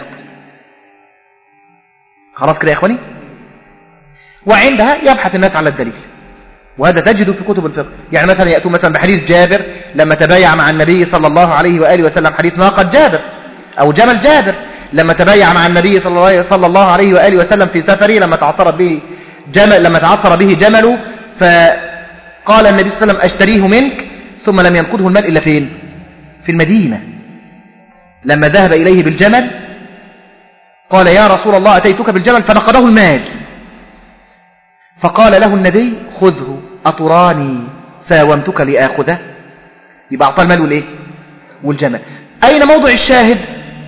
C: خلاص كده يا إخواني. وعندها يبحث الناس على الدليل، وهذا تجده في كتب الفقه. يعني مثلا يأتون مثلا بحديث جابر لما تبايع مع النبي صلى الله عليه وآله وسلم، حديث ناقة جابر أو جمل جابر لما تبايع مع النبي صلى الله عليه وآله وسلم في سفره لما تعثر به جمله، فقال النبي صلى الله عليه وسلم أشتريه منك، ثم لم ينقضه المال إلا فين؟ في المدينة. لما ذهب إليه بالجمل قال يا رسول الله أتيتك بالجمل فنقضه المال، فقال له النبي خذه أتراني ساومتك لآخذه. يبقى أعطى المال والإيه؟ والجمل. أين موضع الشاهد؟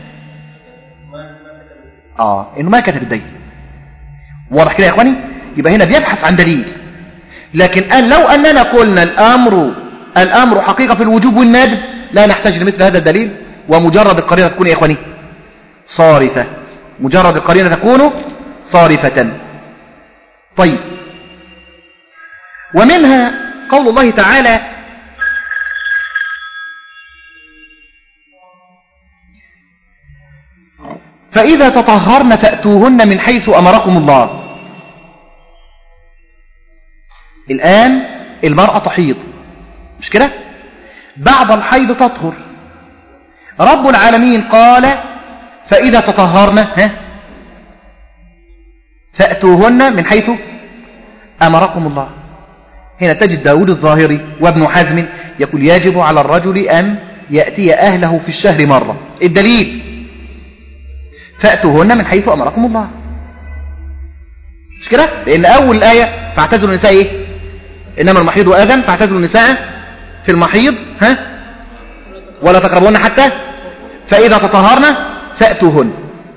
C: إنه ما كتب الدين. واضح كده يا إخواني؟ يبقى هنا بيبحث عن دليل. لكن لو أننا قلنا الأمر حقيقة في الوجوب والندب لا نحتاج لمثل هذا الدليل، ومجرد القرينة تكون يا إخواني صارفة. مجرد القرينة تكون صارفة. طيب، ومنها قول الله تعالى فإذا تطهرن فأتوهن من حيث أمركم الله. الآن المرأة تحيض مش كده؟ بعد الحيض تطهر. رب العالمين قال فإذا تطهرن فأتوهن من حيث أمركم الله. هنا تجد داود الظاهري وابن حزم يقول يجب على الرجل أن يأتي أهله في الشهر مرة. الدليل فأتوهن من حيث أمركم الله، مش كده؟ لأن أول الآية فاعتزلوا النساء إيه؟ إنما المحيض أذى فاعتزلوا النساء في المحيض ولا تقربون حتى فإذا تطهرن فأتوهن.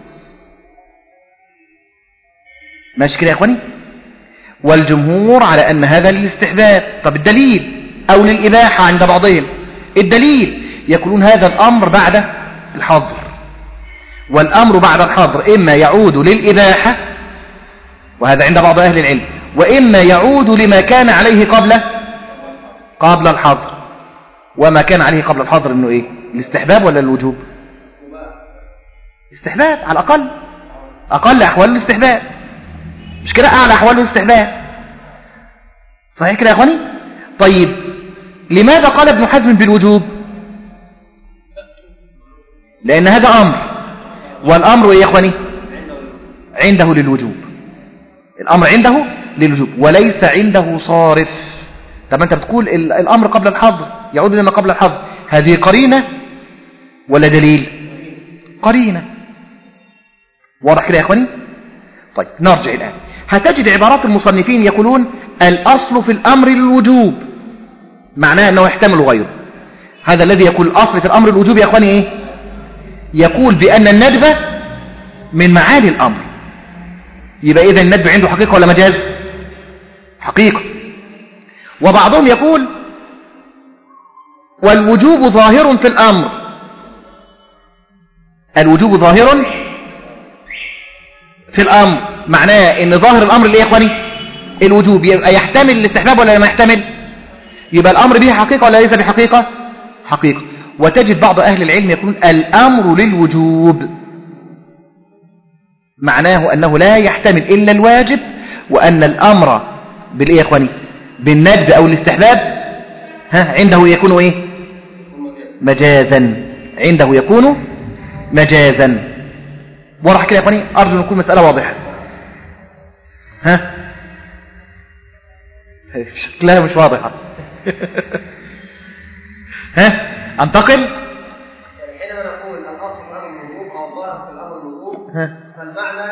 C: ماشي كده يا أخواني؟ والجمهور على أن هذا للاستحباب. طب الدليل أو للإباحة عند بعضهم. الدليل يقولون هذا الأمر بعد الحظر، والأمر بعد الحظر إما يعود للإباحة وهذا عند بعض أهل العلم، وإما يعود لما كان عليه قبل الحظر. وما كان عليه قبل الحظر إنه إيه؟ الاستحباب ولا الوجوب؟ استحباب على الأقل، أقل أحوال الاستحباب، مش كده؟ أعلى أحوال الاستحباب. صحيح كده يا أخواني؟ طيب لماذا قال ابن حزم بالوجوب؟ لأن هذا أمر، والأمر يا أخواني عنده للوجوب. الأمر عنده للوجوب وليس عنده صارف. طب أنت بتقول الأمر قبل الحظر يعود لما قبل الحظر، هذه قرينة ولا دليل؟ قرينة. واضح كده يا أخواني؟ طيب نرجع الآن. هتجد عبارات المصنفين يقولون الأصل في الأمر للوجوب، معناه أنه يحتمل غيره. هذا الذي يقول الأصل في الأمر الوجوب يا أخواني إيه؟ يقول بأن الندب من معاني الأمر. يبقى إذا الندب عنده حقيقة ولا مجاز؟ حقيقة. وبعضهم يقول والوجوب ظاهر في الأمر. الوجوب ظاهر في الأمر معناه أن ظاهر الأمر اللي يا إخواني الوجوب. يبقى يحتمل الاستحباب ولا ما يحتمل؟ يبقى الأمر به حقيقة ولا ليس بحقيقة؟ حقيقة. وتجد بعض أهل العلم يقولون الأمر للوجوب، معناه أنه لا يحتمل إلا الواجب وأن الأمر بالإيه يا إخواني بالندب أو الاستحباب عنده يكون إيه مجازا، عنده يكون مجازا. واضح كده يا إخواني؟ أرجو أن تكون مسألة واضحة. شكلها مش واضحة. انتقل.
D: حينما نقول الأصل في الأمر الوجوب أو الظاهر في الأمر الوجوب فالمعنى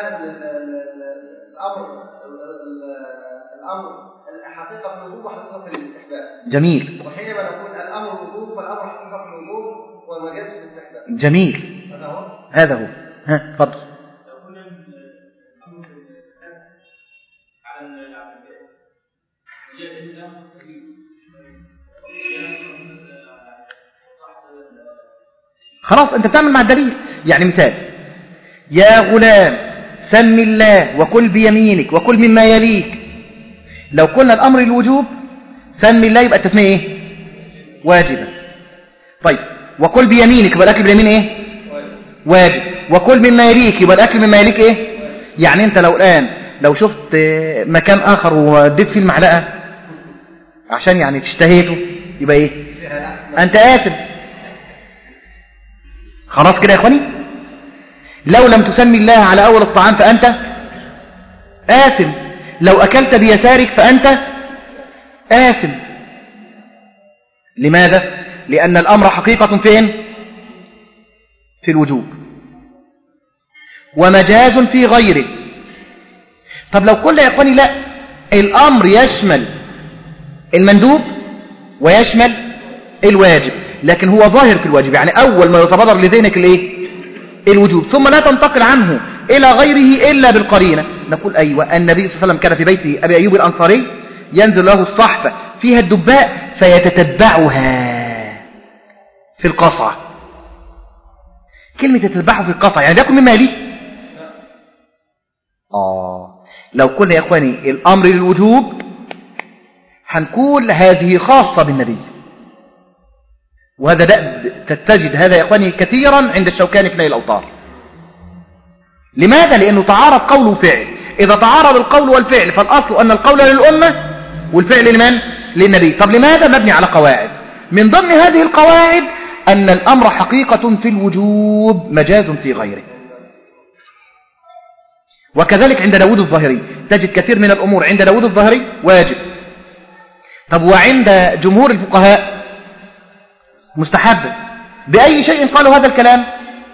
D: الأمر حقيقة في الوجوب وحقيقة في الاستحباب.
C: جميل.
D: وحينما نقول الأمر الوجوب فالأمر حقيقة في الوجوب ومجاز في الاستحباب.
C: جميل. هذا هو. تفضل. خلاص انت بتعمل مع الدليل. يعني مثال: يا غلام سم الله وكل بيمينك وكل مما يليك. لو قلنا الامر الوجوب سم الله يبقى التسميه ايه واجبه. طيب وكل بيمينك يبقى الاكل باليمين ايه واجب. وكل مما يليك يبقى الاكل مما يليك ايه. يعني انت لو الان لو شفت مكان اخر واديت فيه المعلقه عشان يعني تشتهيته يبقى ايه انت آثم. خلاص كده يا اخواني. لو لم تسمي الله على اول الطعام فانت آثم. لو اكلت بيسارك فانت آثم. لماذا؟ لان الامر حقيقة فين؟ في الوجوب ومجاز في غيره. طب لو قلنا يا اخواني لا الامر يشمل المندوب ويشمل الواجب لكن هو ظاهر في الواجب، يعني اول ما يتبادر لذهنك الايه الوجوب ثم لا تنتقل عنه الى غيره الا بالقرينه، نقول ايوه النبي صلى الله عليه وسلم كان في بيت ابي ايوب الانصاري ينزل له الصحفه فيها الدباء فيتتبعها في القصعه. كلمه يتتبعه في القصعه يعني بياكل مما يليه. لو قلنا يا اخواني الامر للوجوب هنقول هذه خاصه بالنبي، وهذا تجد هذا يا اخواني كثيرا عند الشوكاني في نيل الاوطار. لماذا؟ لانه تعارض قول وفعل. اذا تعارض القول والفعل فالاصل ان القول للامه والفعل لمن؟ للنبي. طب لماذا؟ مبني على قواعد. من ضمن هذه القواعد ان الامر حقيقه في الوجوب مجاز في غيره. وكذلك عند داود الظاهري تجد كثير من الامور عند داود الظاهري واجب. طب وعند جمهور الفقهاء مستحب. بأي شيء قالوا هذا الكلام؟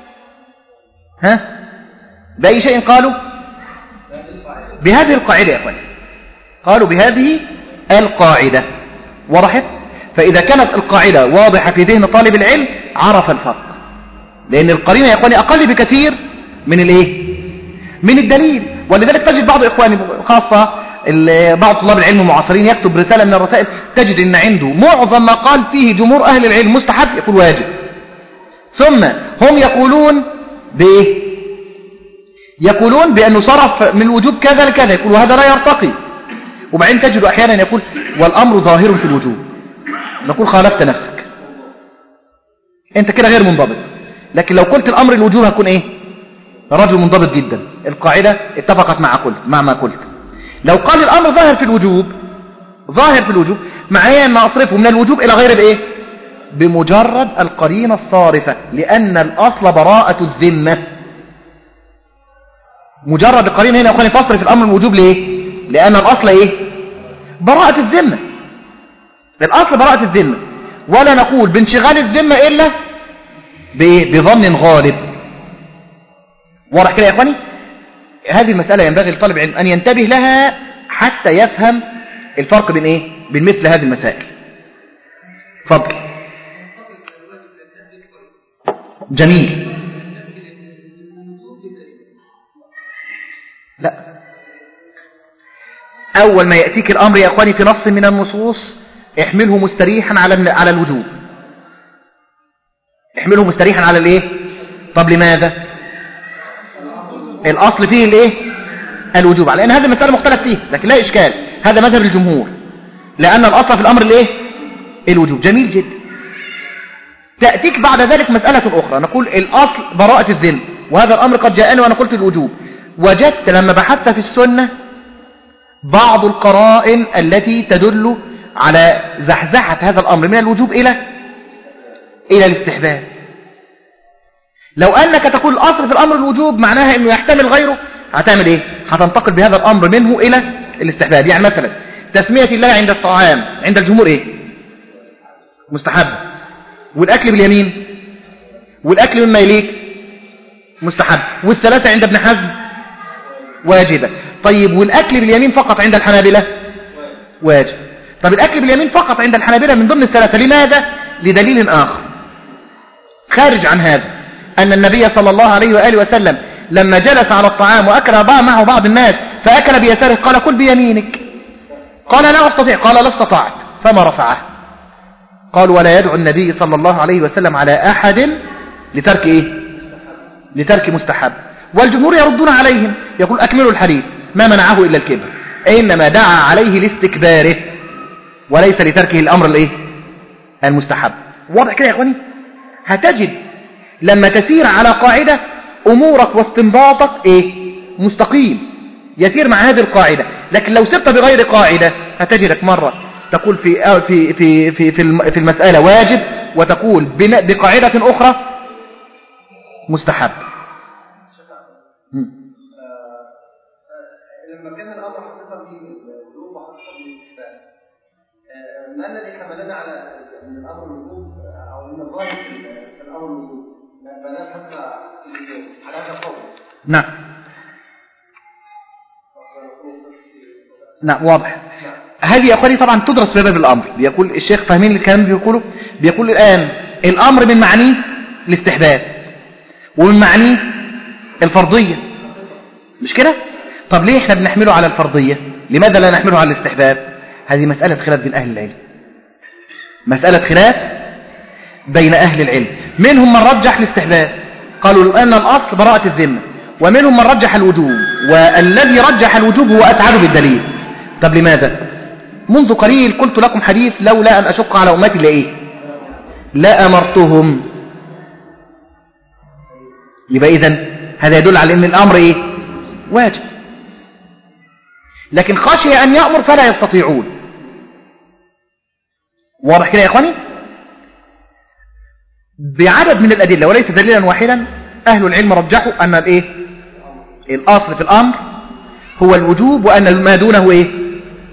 C: بأي شيء قالوا؟ بهذه القاعدة يا أخواني. قالوا بهذه القاعدة. وضحت؟ فإذا كانت القاعدة واضحة في ذهن طالب العلم عرف الفرق، لأن القرينة يا أخواني أقل بكثير من الإيه؟ من الدليل. ولذلك تجد بعض إخواني خاصة بعض طلاب العلم المعاصرين يكتب رسالة من الرسائل تجد ان عنده معظم ما قال فيه جمهور اهل العلم مستحب يقول واجب، ثم هم يقولون بايه؟ يقولون بانه صرف من الوجوب كذا لكذا، يقول وهذا لا يرتقي. وبعدين تجد احيانا يقول والامر ظاهر في الوجوب، نقول خالفت نفسك انت كده غير منضبط. لكن لو قلت الامر الوجوب هكون ايه رجل منضبط جدا. القاعدة اتفقت مع ما قلت. لو قال الأمر ظاهر في الوجوب معناه أن أصرفه من الوجوب إلى غير بإيه؟ بمجرد القرينة الصارفة، لأن الأصل براءة الذمة. مجرد القرينة هنا يقول تصرف الأمر الوجوب ليه؟ لأن الأصل إيه؟ براءة الذمة. الأصل براءة الذمة، ولا نقول بانشغال الذمة إلا بظن غالب. واضح كده يا إخواني؟ هذه المسألة ينبغي لطالب العلم أن ينتبه لها حتى يفهم الفرق بين إيه؟ بين مثل هذه المسائل. فضل. جميل. لا، أول ما يأتيك الأمر يا أخواني في نص من النصوص احمله مستريحا على الوجوب. احمله مستريحا على الإيه؟ طب لماذا؟ الأصل فيه الإيه؟ الوجوب، على أن هذه المسألة مختلف فيه، لكن لا إشكال، هذا مذهب الجمهور، لأن الأصل في الأمر الإيه؟ الوجوب. جميل جدا. تأتيك بعد ذلك مسألة أخرى، نقول الأصل براءة الذمة، وهذا الأمر قد جاءني وأنا قلت الوجوب. وجدت لما بحثت في السنة بعض القرائن التي تدل على زحزحة هذا الأمر من الوجوب إلى الاستحباب. لو أنك تقول الأصل في الأمر الوجوب معناها أنه يحتمل غيره، هتعمل إيه؟ هتنتقل بهذا الأمر منه إلى الاستحباب. يعني مثلا تسمية الله عند الطعام عند الجمهور إيه؟ مستحب. والأكل باليمين والأكل مما يليك مستحب. والثلاثة عند ابن حزم واجبة. طيب والأكل باليمين فقط عند الحنابلة واجب. طب الأكل باليمين فقط عند الحنابلة من ضمن الثلاثة، لماذا؟ لدليل آخر خارج عن هذا، أن النبي صلى الله عليه وآله وسلم لما جلس على الطعام وأكل معه بعض الناس فأكل بيساره قال كل بيمينك، قال لا أستطيع، قال لا استطعت، فما رفعه. قال ولا يدعو النبي صلى الله عليه وسلم على أحد لترك إيه؟ لترك مستحب. والجمهور يردون عليهم يقول أكملوا الحديث ما منعه إلا الكبر، إنما دعا عليه لاستكباره وليس لتركه الأمر الإيه؟ المستحب. واضح كده يا إخواني؟ هتجد لما تسير على قاعدة أمورك واستنباطك إيه؟ مستقيم يسير مع هذه القاعدة. لكن لو سرت بغير قاعدة هتجدك مرة تقول في المسألة واجب، وتقول بقاعدة أخرى مستحب.
D: لما كان الأمر حقيقة في الوجوب وحقيقة في الاستحباب، ما الذي حملنا على أن الأمر الوجوب أو أن الظاهر في الأمر الوجوب ما دام حتى على هذا القول؟
C: نعم واضح. هذه يا أخواني طبعا تدرس في باب الأمر. بيقول الشيخ فاهمين الكلام بيقوله؟ بيقول الآن الأمر من معنيه الاستحباب ومن معنيه الفرضية، مش كده؟ طب ليه احنا بنحمله على الفرضية؟ لماذا لا نحمله على الاستحباب؟ هذه مسألة خلاف بين أهل العلم، مسألة خلاف بين أهل العلم. منهم من رجح الاستحباب قالوا أن الأصل براءة الذمة، ومنهم من رجح الوجوب، والذي رجح الوجوب هو أسعد بالدليل. طب لماذا؟ منذ قليل قلت لكم حديث لولا أن أشق على أمتي لإيه؟ لا أمرتهم. يبقى إذن هذا يدل على أن الأمر إيه؟ واجب. لكن خشي أن يأمر فلا يستطيعون. واضح كده يا إخواني؟ بعدد من الأدلة وليس دليلا واحدا أهل العلم رجحوا أن الإيه؟ الأصل في الأمر هو الوجوب، وأن ما دونه إيه؟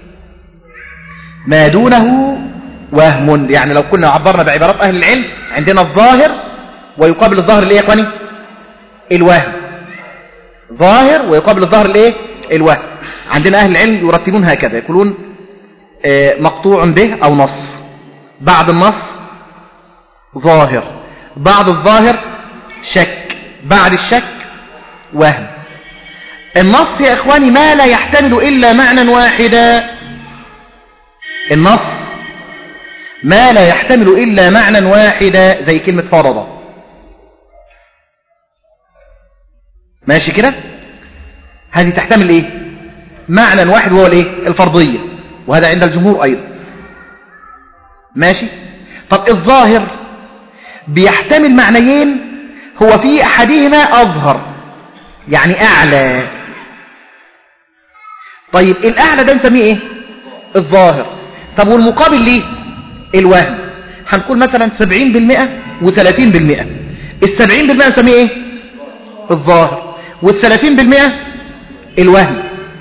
C: ما دونه وهم. يعني لو كنا عبرنا بعبارات أهل العلم عندنا الظاهر ويقابل الظاهر الإيه يا إخواني؟ الوهم. ظاهر ويقابل الظاهر الإيه؟ الوهم. عندنا أهل العلم يرتبون هكذا، يقولون مقطوع به أو نص، بعد النص ظاهر، بعد الظاهر شك، بعد الشك وهم. النص يا إخواني ما لا يحتمل إلا معنى واحدا. النص ما لا يحتمل إلا معنى واحدا، زي كلمة فرض. ماشي كده؟ هذه تحتمل إيه؟ معنى واحد وهو الإيه؟ الفرضية، وهذا عند الجمهور أيضا. ماشي؟ طب الظاهر بيحتمل معنيين، هو في أحدهما أظهر يعني أعلى. طيب الأعلى ده نسميه إيه؟ الظاهر. طب والمقابل ليه؟ الوهم. هنقول مثلا 70% و30%. 70% نسميه إيه؟ الظاهر، وال30% الوهم.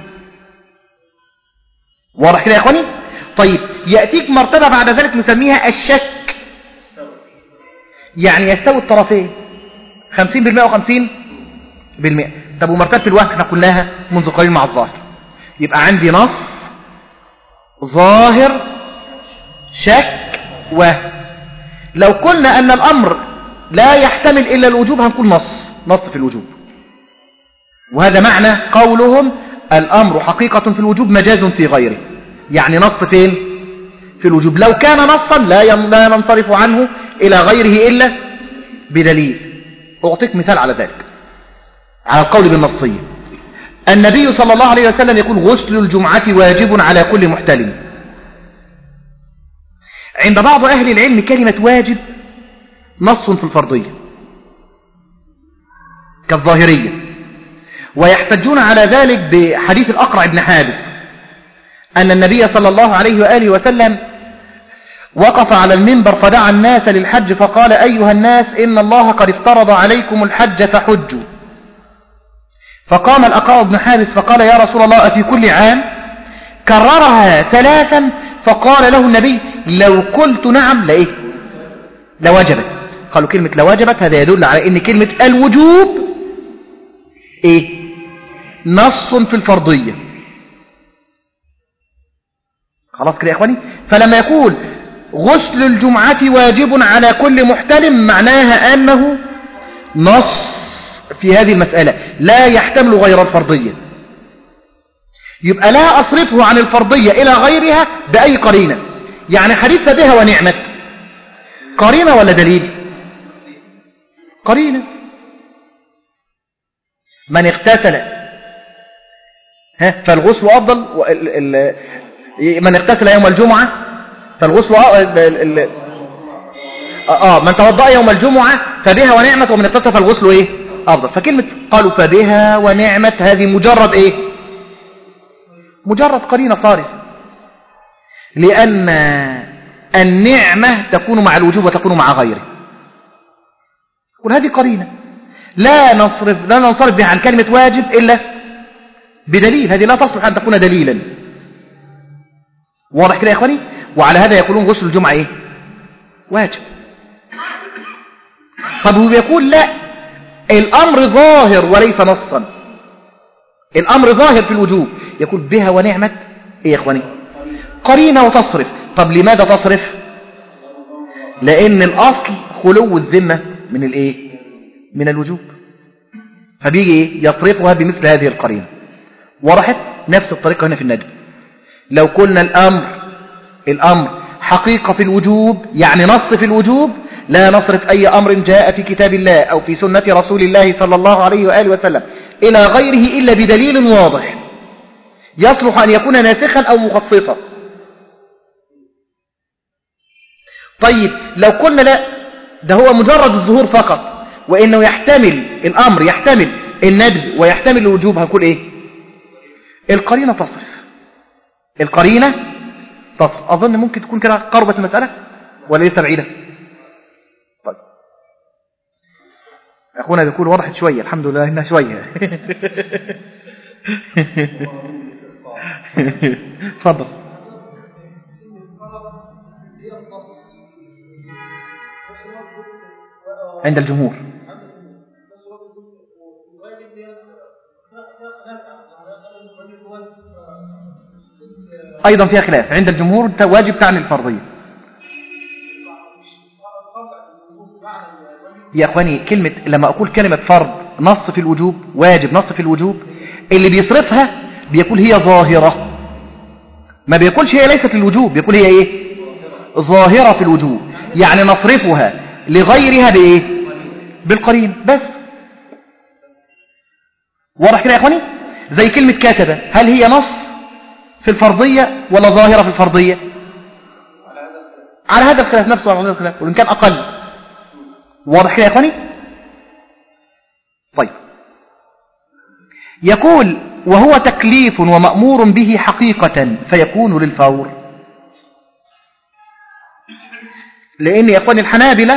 C: واضح كده يا إخواني؟ طيب يأتيك مرتبة بعد ذلك نسميها الشك، يعني يستوي الطرفين 50% و50%. طب ومرتبة الوهم احنا قلناها منذ قليل مع الظاهر. يبقى عندي نص ظاهر شك وهم. لو قلنا أن الأمر لا يحتمل إلا الوجوب هنقول نص في الوجوب. وهذا معنى قولهم الأمر حقيقة في الوجوب مجاز في غيره، يعني نص فين؟ في الوجوب. لو كان نصا لا ننصرف عنه إلى غيره إلا بدليل. أعطيك مثال على ذلك، على القول بالنصية. النبي صلى الله عليه وسلم يقول غسل الجمعة واجب على كل محتلم. عند بعض أهل العلم كلمة واجب نص في الفرضية كالظاهرية، ويحتجون على ذلك بحديث الأقرع بن حابس أن النبي صلى الله عليه وآله وسلم وقف على المنبر فدعا الناس للحج فقال: أيها الناس، إن الله قد افترض عليكم الحج فحجوا. فقام الأقرع بن حابس فقال: يا رسول الله، أفي كل عام؟ كررها 3 فقال له النبي: لو قلت نعم لوجبت. قالوا كلمة لوجبت هذا يدل على أن كلمة الوجوب نص في الفرضية. خلاص كده يا إخواني. فلما يقول غسل الجمعة واجب على كل محتلم معناها أنه نص في هذه المسألة لا يحتمل غير الفرضية، يبقى لا أصرفه عن الفرضية إلى غيرها بأي قرينة. يعني حديث بها ونعمت قرينة ولا دليل؟ قرينة. من اغتسل فالغسل أفضل، من اغتسل يوم الجمعة فالغسل من توضأ يوم الجمعة فبها ونعمت، ومن اغتسل فالغسل أفضل. فكلمة قالوا فبها ونعمت هذه مجرد مجرد قرينة صارف، لأن النعمة تكون مع الوجوب وتكون مع غيره، وهذه قرينة لا ننصرف بها عن كلمة واجب إلا بدليل. هذه لا تصلح أن تكون دليلا. واضح كده يا إخواني؟ وعلى هذا يقولون غسل الجمعة واجب. طب هو يقول لا، الأمر ظاهر وليس نصا، الأمر ظاهر في الوجوب. يقول بها ونعمت يا إخواني قرينة وتصرف. طب لماذا تصرف؟ لأن الأصل خلو الذمة من الوجوب، فبيجي يصرفها بمثل هذه القرينة. وضحت؟ نفس الطريقة هنا في الندب. لو قلنا الأمر حقيقة في الوجوب يعني نص في الوجوب، لا نصرف أي أمر جاء في كتاب الله أو في سنة رسول الله صلى الله عليه وآله وسلم إلى غيره إلا بدليل واضح يصلح أن يكون ناسخا أو مخصصا. طيب لو قلنا لا، ده هو مجرد الظهور فقط، وإنه الأمر يحتمل الندب ويحتمل الوجوب، هنقول القرينة تصرف. القرينة تصرف. أظن ممكن تكون كده قربت المسألة ولا لسه بعيدة؟ طيب أخونا بيقول وضحت شوية، الحمد لله إنها شوية. تفضل. عند الجمهور أيضا فيها خلاف. عند الجمهور واجب تعني الفرضية. يا أخواني كلمة لما أقول كلمة فرض نص في الوجوب، واجب نص في الوجوب، اللي بيصرفها بيقول هي ظاهرة، ما بيقولش هي ليست للوجوب، بيقول هي ظاهرة في الوجوب، يعني نصرفها لغيرها بالقرين بس. واضح كده يا أخواني؟ زي كلمة كاتبة، هل هي نص في الفرضية ولا ظاهرة في الفرضية؟ على هذا الخلاف نفسه، على هذا الخلاف، وإن كان أقل. واضح كده يا أخواني؟ طيب يقول وهو تكليف ومأمور به حقيقة فيكون للفور. لأن يا أخواني الحنابلة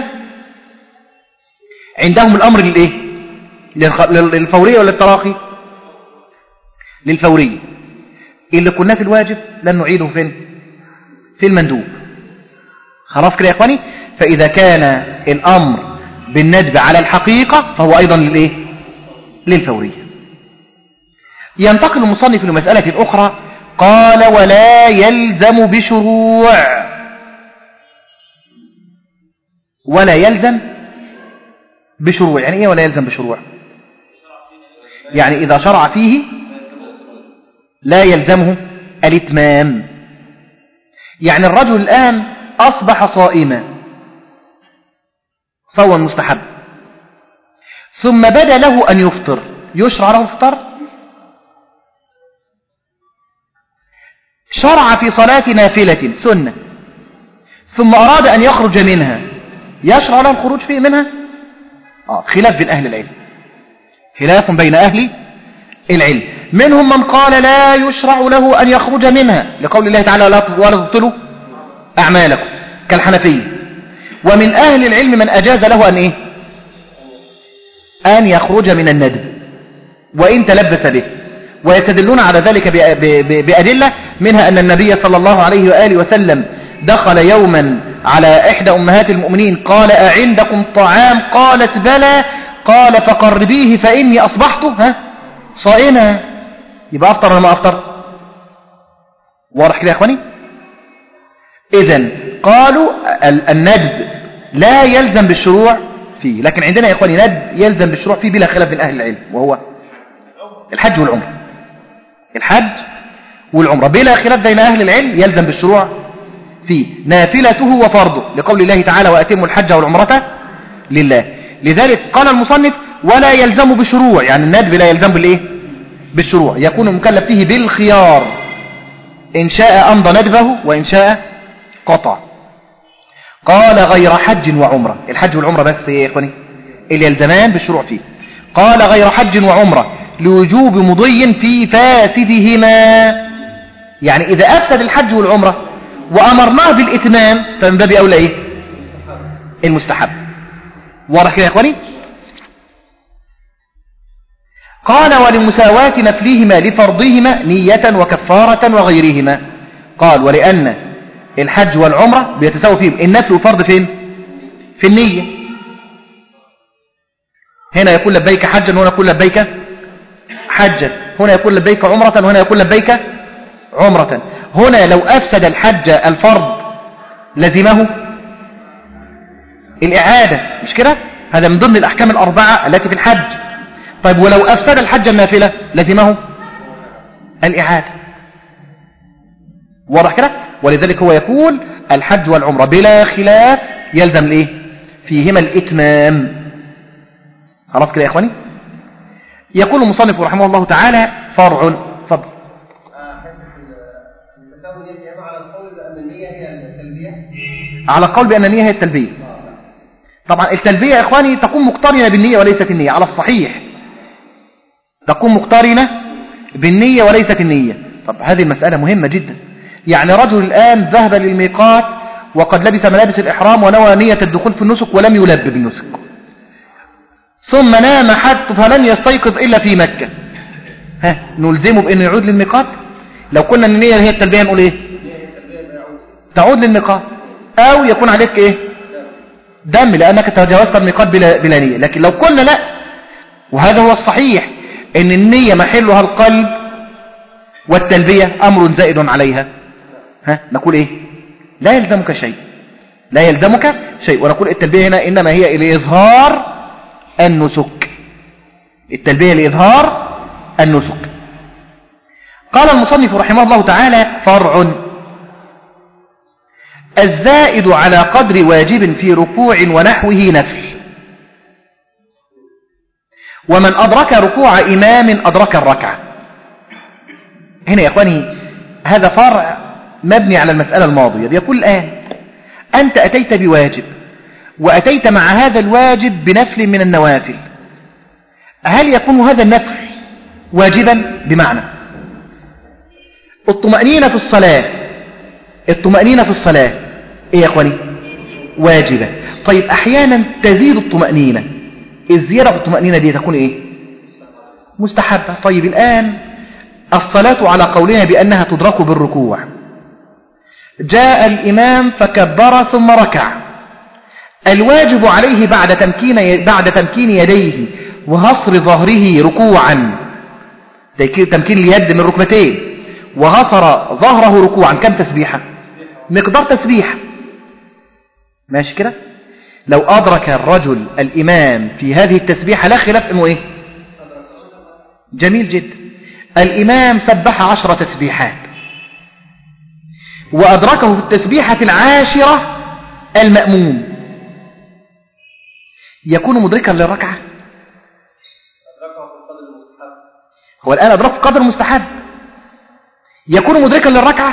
C: عندهم الأمر للفورية ولا للتراخي؟ للفورية. اللي كنا في الواجب لن نعيده في المندوب. خلاص كده يا إخواني؟ فإذا كان الأمر بالندب على الحقيقة فهو أيضا للفورية. ينتقل المصنف لمسألة أخرى، قال ولا يلزم بشروع. ولا يلزم بشروع يعني إيه ولا يلزم بشروع؟ يعني إذا شرع فيه لا يلزمه الإتمام. يعني الرجل الآن أصبح صائما صوما مستحب، ثم بدا له أن يفطر، يشرع له الفطر؟ شرع في صلاة نافلة سنة ثم أراد أن يخرج منها، يشرع له الخروج فيه منها؟ خلاف بين أهل العلم، خلاف بين أهل العلم. منهم من قال لا يشرع له أن يخرج منها لقول الله تعالى ولا تبطلوا أعمالكم كالحنفية. ومن أهل العلم من أجاز له أن أن يخرج من الندب وإن تلبس به، ويستدلون على ذلك بأدلة منها أن النبي صلى الله عليه وآله وسلم دخل يوما على إحدى أمهات المؤمنين قال أعندكم طعام؟ قالت بلى. قال فقربيه فإني أصبحت صائما. يبقى أفطر ولا ما أفطر؟ واضح كده يا أخواني؟ إذن قالوا الندب لا يلزم بالشروع فيه، لكن عندنا يا إخواني ندب يلزم بالشروع فيه بلا خلاف من أهل العلم، وهو الحج والعمرة. الحج والعمرة بلا خلاف بين أهل العلم يلزم بالشروع فيه، نافلته وفرضه لقول الله تعالى وأتموا الحج والعمرة لله. لذلك قال المصنف ولا يلزم بشروع، يعني الندب لا يلزم بالشروع، يكون مكلف فيه بالخيار، إن شاء أمضى ندبه وإن شاء قطع. قال غير حج وعمرة، الحج والعمرة بس يا إخواني اللي يلزمان بالشروع فيه. قال غير حج وعمرة لوجوب مضي في فاسدهما، يعني إذا أفسد الحج والعمرة وأمرناه بالإتمام فمن باب أولى المستحب. واضح كده يا إخواني؟ قال ولمساواة نفلهما لفرضهما نية وكفارة وغيرهما. قال ولأن الحج والعمرة بيتساوي فيهم النفل والفرض فين؟ في النية. هنا يقول لبيك حجا وهنا يقول لبيك حجا، هنا يقول لبيك عمرة وهنا يقول لبيك عمرة. هنا لو أفسد الحج الفرض لزمه الإعادة، مش كده؟ هذا من ضمن الأحكام الأربعة التي في الحج. طيب ولو أفسد الحج النافلة لزمه الإعادة. واضح كده؟ ولذلك هو يقول الحج والعمرة بلا خلاف يلزم فيهما الإتمام. خلاص كده يا إخواني؟ يقول المصنف رحمه الله تعالى فرع. فضل على القول بأن النية هي التلبية. طبعا التلبية يا إخواني تكون مقترنة بالنية وليست النية على الصحيح، تكون مقترنة بالنية وليست النية. طب هذه المسألة مهمة جدا. يعني رجل الآن ذهب للميقات وقد لبس ملابس الإحرام ونوى نية الدخول في النسك ولم يلب بالنسك، ثم نام حتى فلن يستيقظ إلا في مكة، نلزمه بأنه يعود للميقات؟ لو كنا النية هي التلبية نقول تعود للميقات، أو يكون عليك دم لأنك تجاوزت الميقات بلا نية. لكن لو قلنا لا، وهذا هو الصحيح، ان النية محلها القلب والتلبية امر زائد عليها، نقول لا يلزمك شيء، لا يلزمك شيء. ونقول التلبية هنا انما هي لإظهار النسك، التلبية لإظهار النسك. قال المصنف رحمه الله تعالى فرع الزائد على قدر واجب في ركوع ونحوه نفل، ومن أدرك ركوع إمام أدرك الركعة. هنا يا إخواني هذا فرع مبني على المسألة الماضية. يقول الآن أنت أتيت بواجب وأتيت مع هذا الواجب بنفل من النوافل، هل يكون هذا النفل واجبا؟ بمعنى الطمأنينة في الصلاة، الطمأنينة في الصلاة إيه يا إخواني؟ واجبة. طيب أحيانا تزيد الطمأنينة، الزيادة في الطمأنينة دي تكون مستحبة. طيب الآن الصلاة على قولنا بأنها تدرك بالركوع، جاء الإمام فكبر ثم ركع، الواجب عليه بعد تمكين يديه وهصر ظهره ركوعا، تمكين اليد من ركبتين وهصر ظهره ركوعا، كم تسبيحة؟ مقدار تسبيحة، ماشي كده؟ لو أدرك الرجل الإمام في هذه التسبيحة لا خلاف إنه جميل جدا. الإمام سبح 10 تسبيحات وأدركه في التسبيحة 10 المأموم، يكون مدركا للركعة؟ هو الآن أدرك في قدر مستحب، يكون مدركا للركعة؟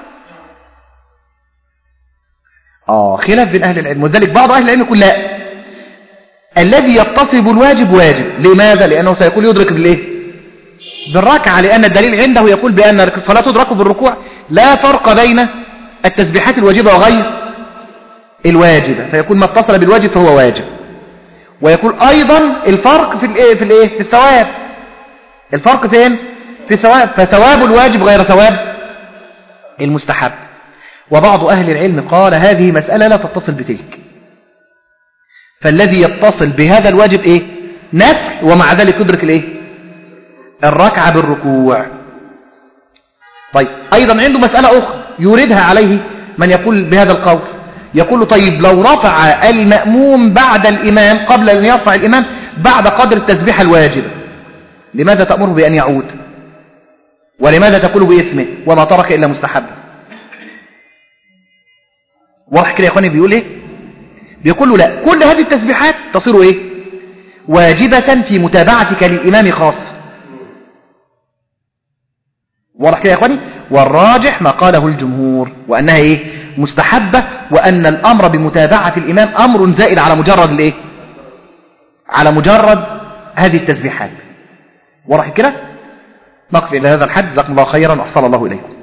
C: خلاف بين أهل العلم. وذلك بعض أهل العلم يقول لا، الذي يتصل بالواجب واجب. لماذا؟ لأنه سيكون يدرك بالركعة، لأن الدليل عنده يقول بأن الصلاة تدرك بالركوع. لا فرق بين التسبيحات الواجبة وغير الواجبة، فيكون ما اتصل بالواجب فهو واجب. ويقول أيضا الفرق في الثواب. الفرق فين؟ في الثواب، فثواب الواجب غير ثواب المستحب. وبعض أهل العلم قال هذه مسألة لا تتصل بتلك، فالذي يتصل بهذا الواجب نفل، ومع ذلك يدرك الركعة بالركوع. طيب أيضا عنده مسألة أخرى يوردها عليه من يقول بهذا القول، يقول طيب لو رفع المأموم بعد الإمام قبل أن يرفع الإمام بعد قدر التسبيح الواجبة، لماذا تأمره بأن يعود؟ ولماذا تقول باسمه وما ترك إلا مستحب؟ واضح كده يا اخواني؟ بيقول بيقول له لا، كل هذه التسبيحات تصير واجبة في متابعتك للإمام خاصة. واضح كده يا اخواني؟ والراجح ما قاله الجمهور، وأنها مستحبة، وأن الأمر بمتابعة الإمام أمر زائد على مجرد على مجرد هذه التسبيحات. واضح كده؟ نقف إلى هذا الحد. جزاكم الله خيرا وأحسن الله إليكم.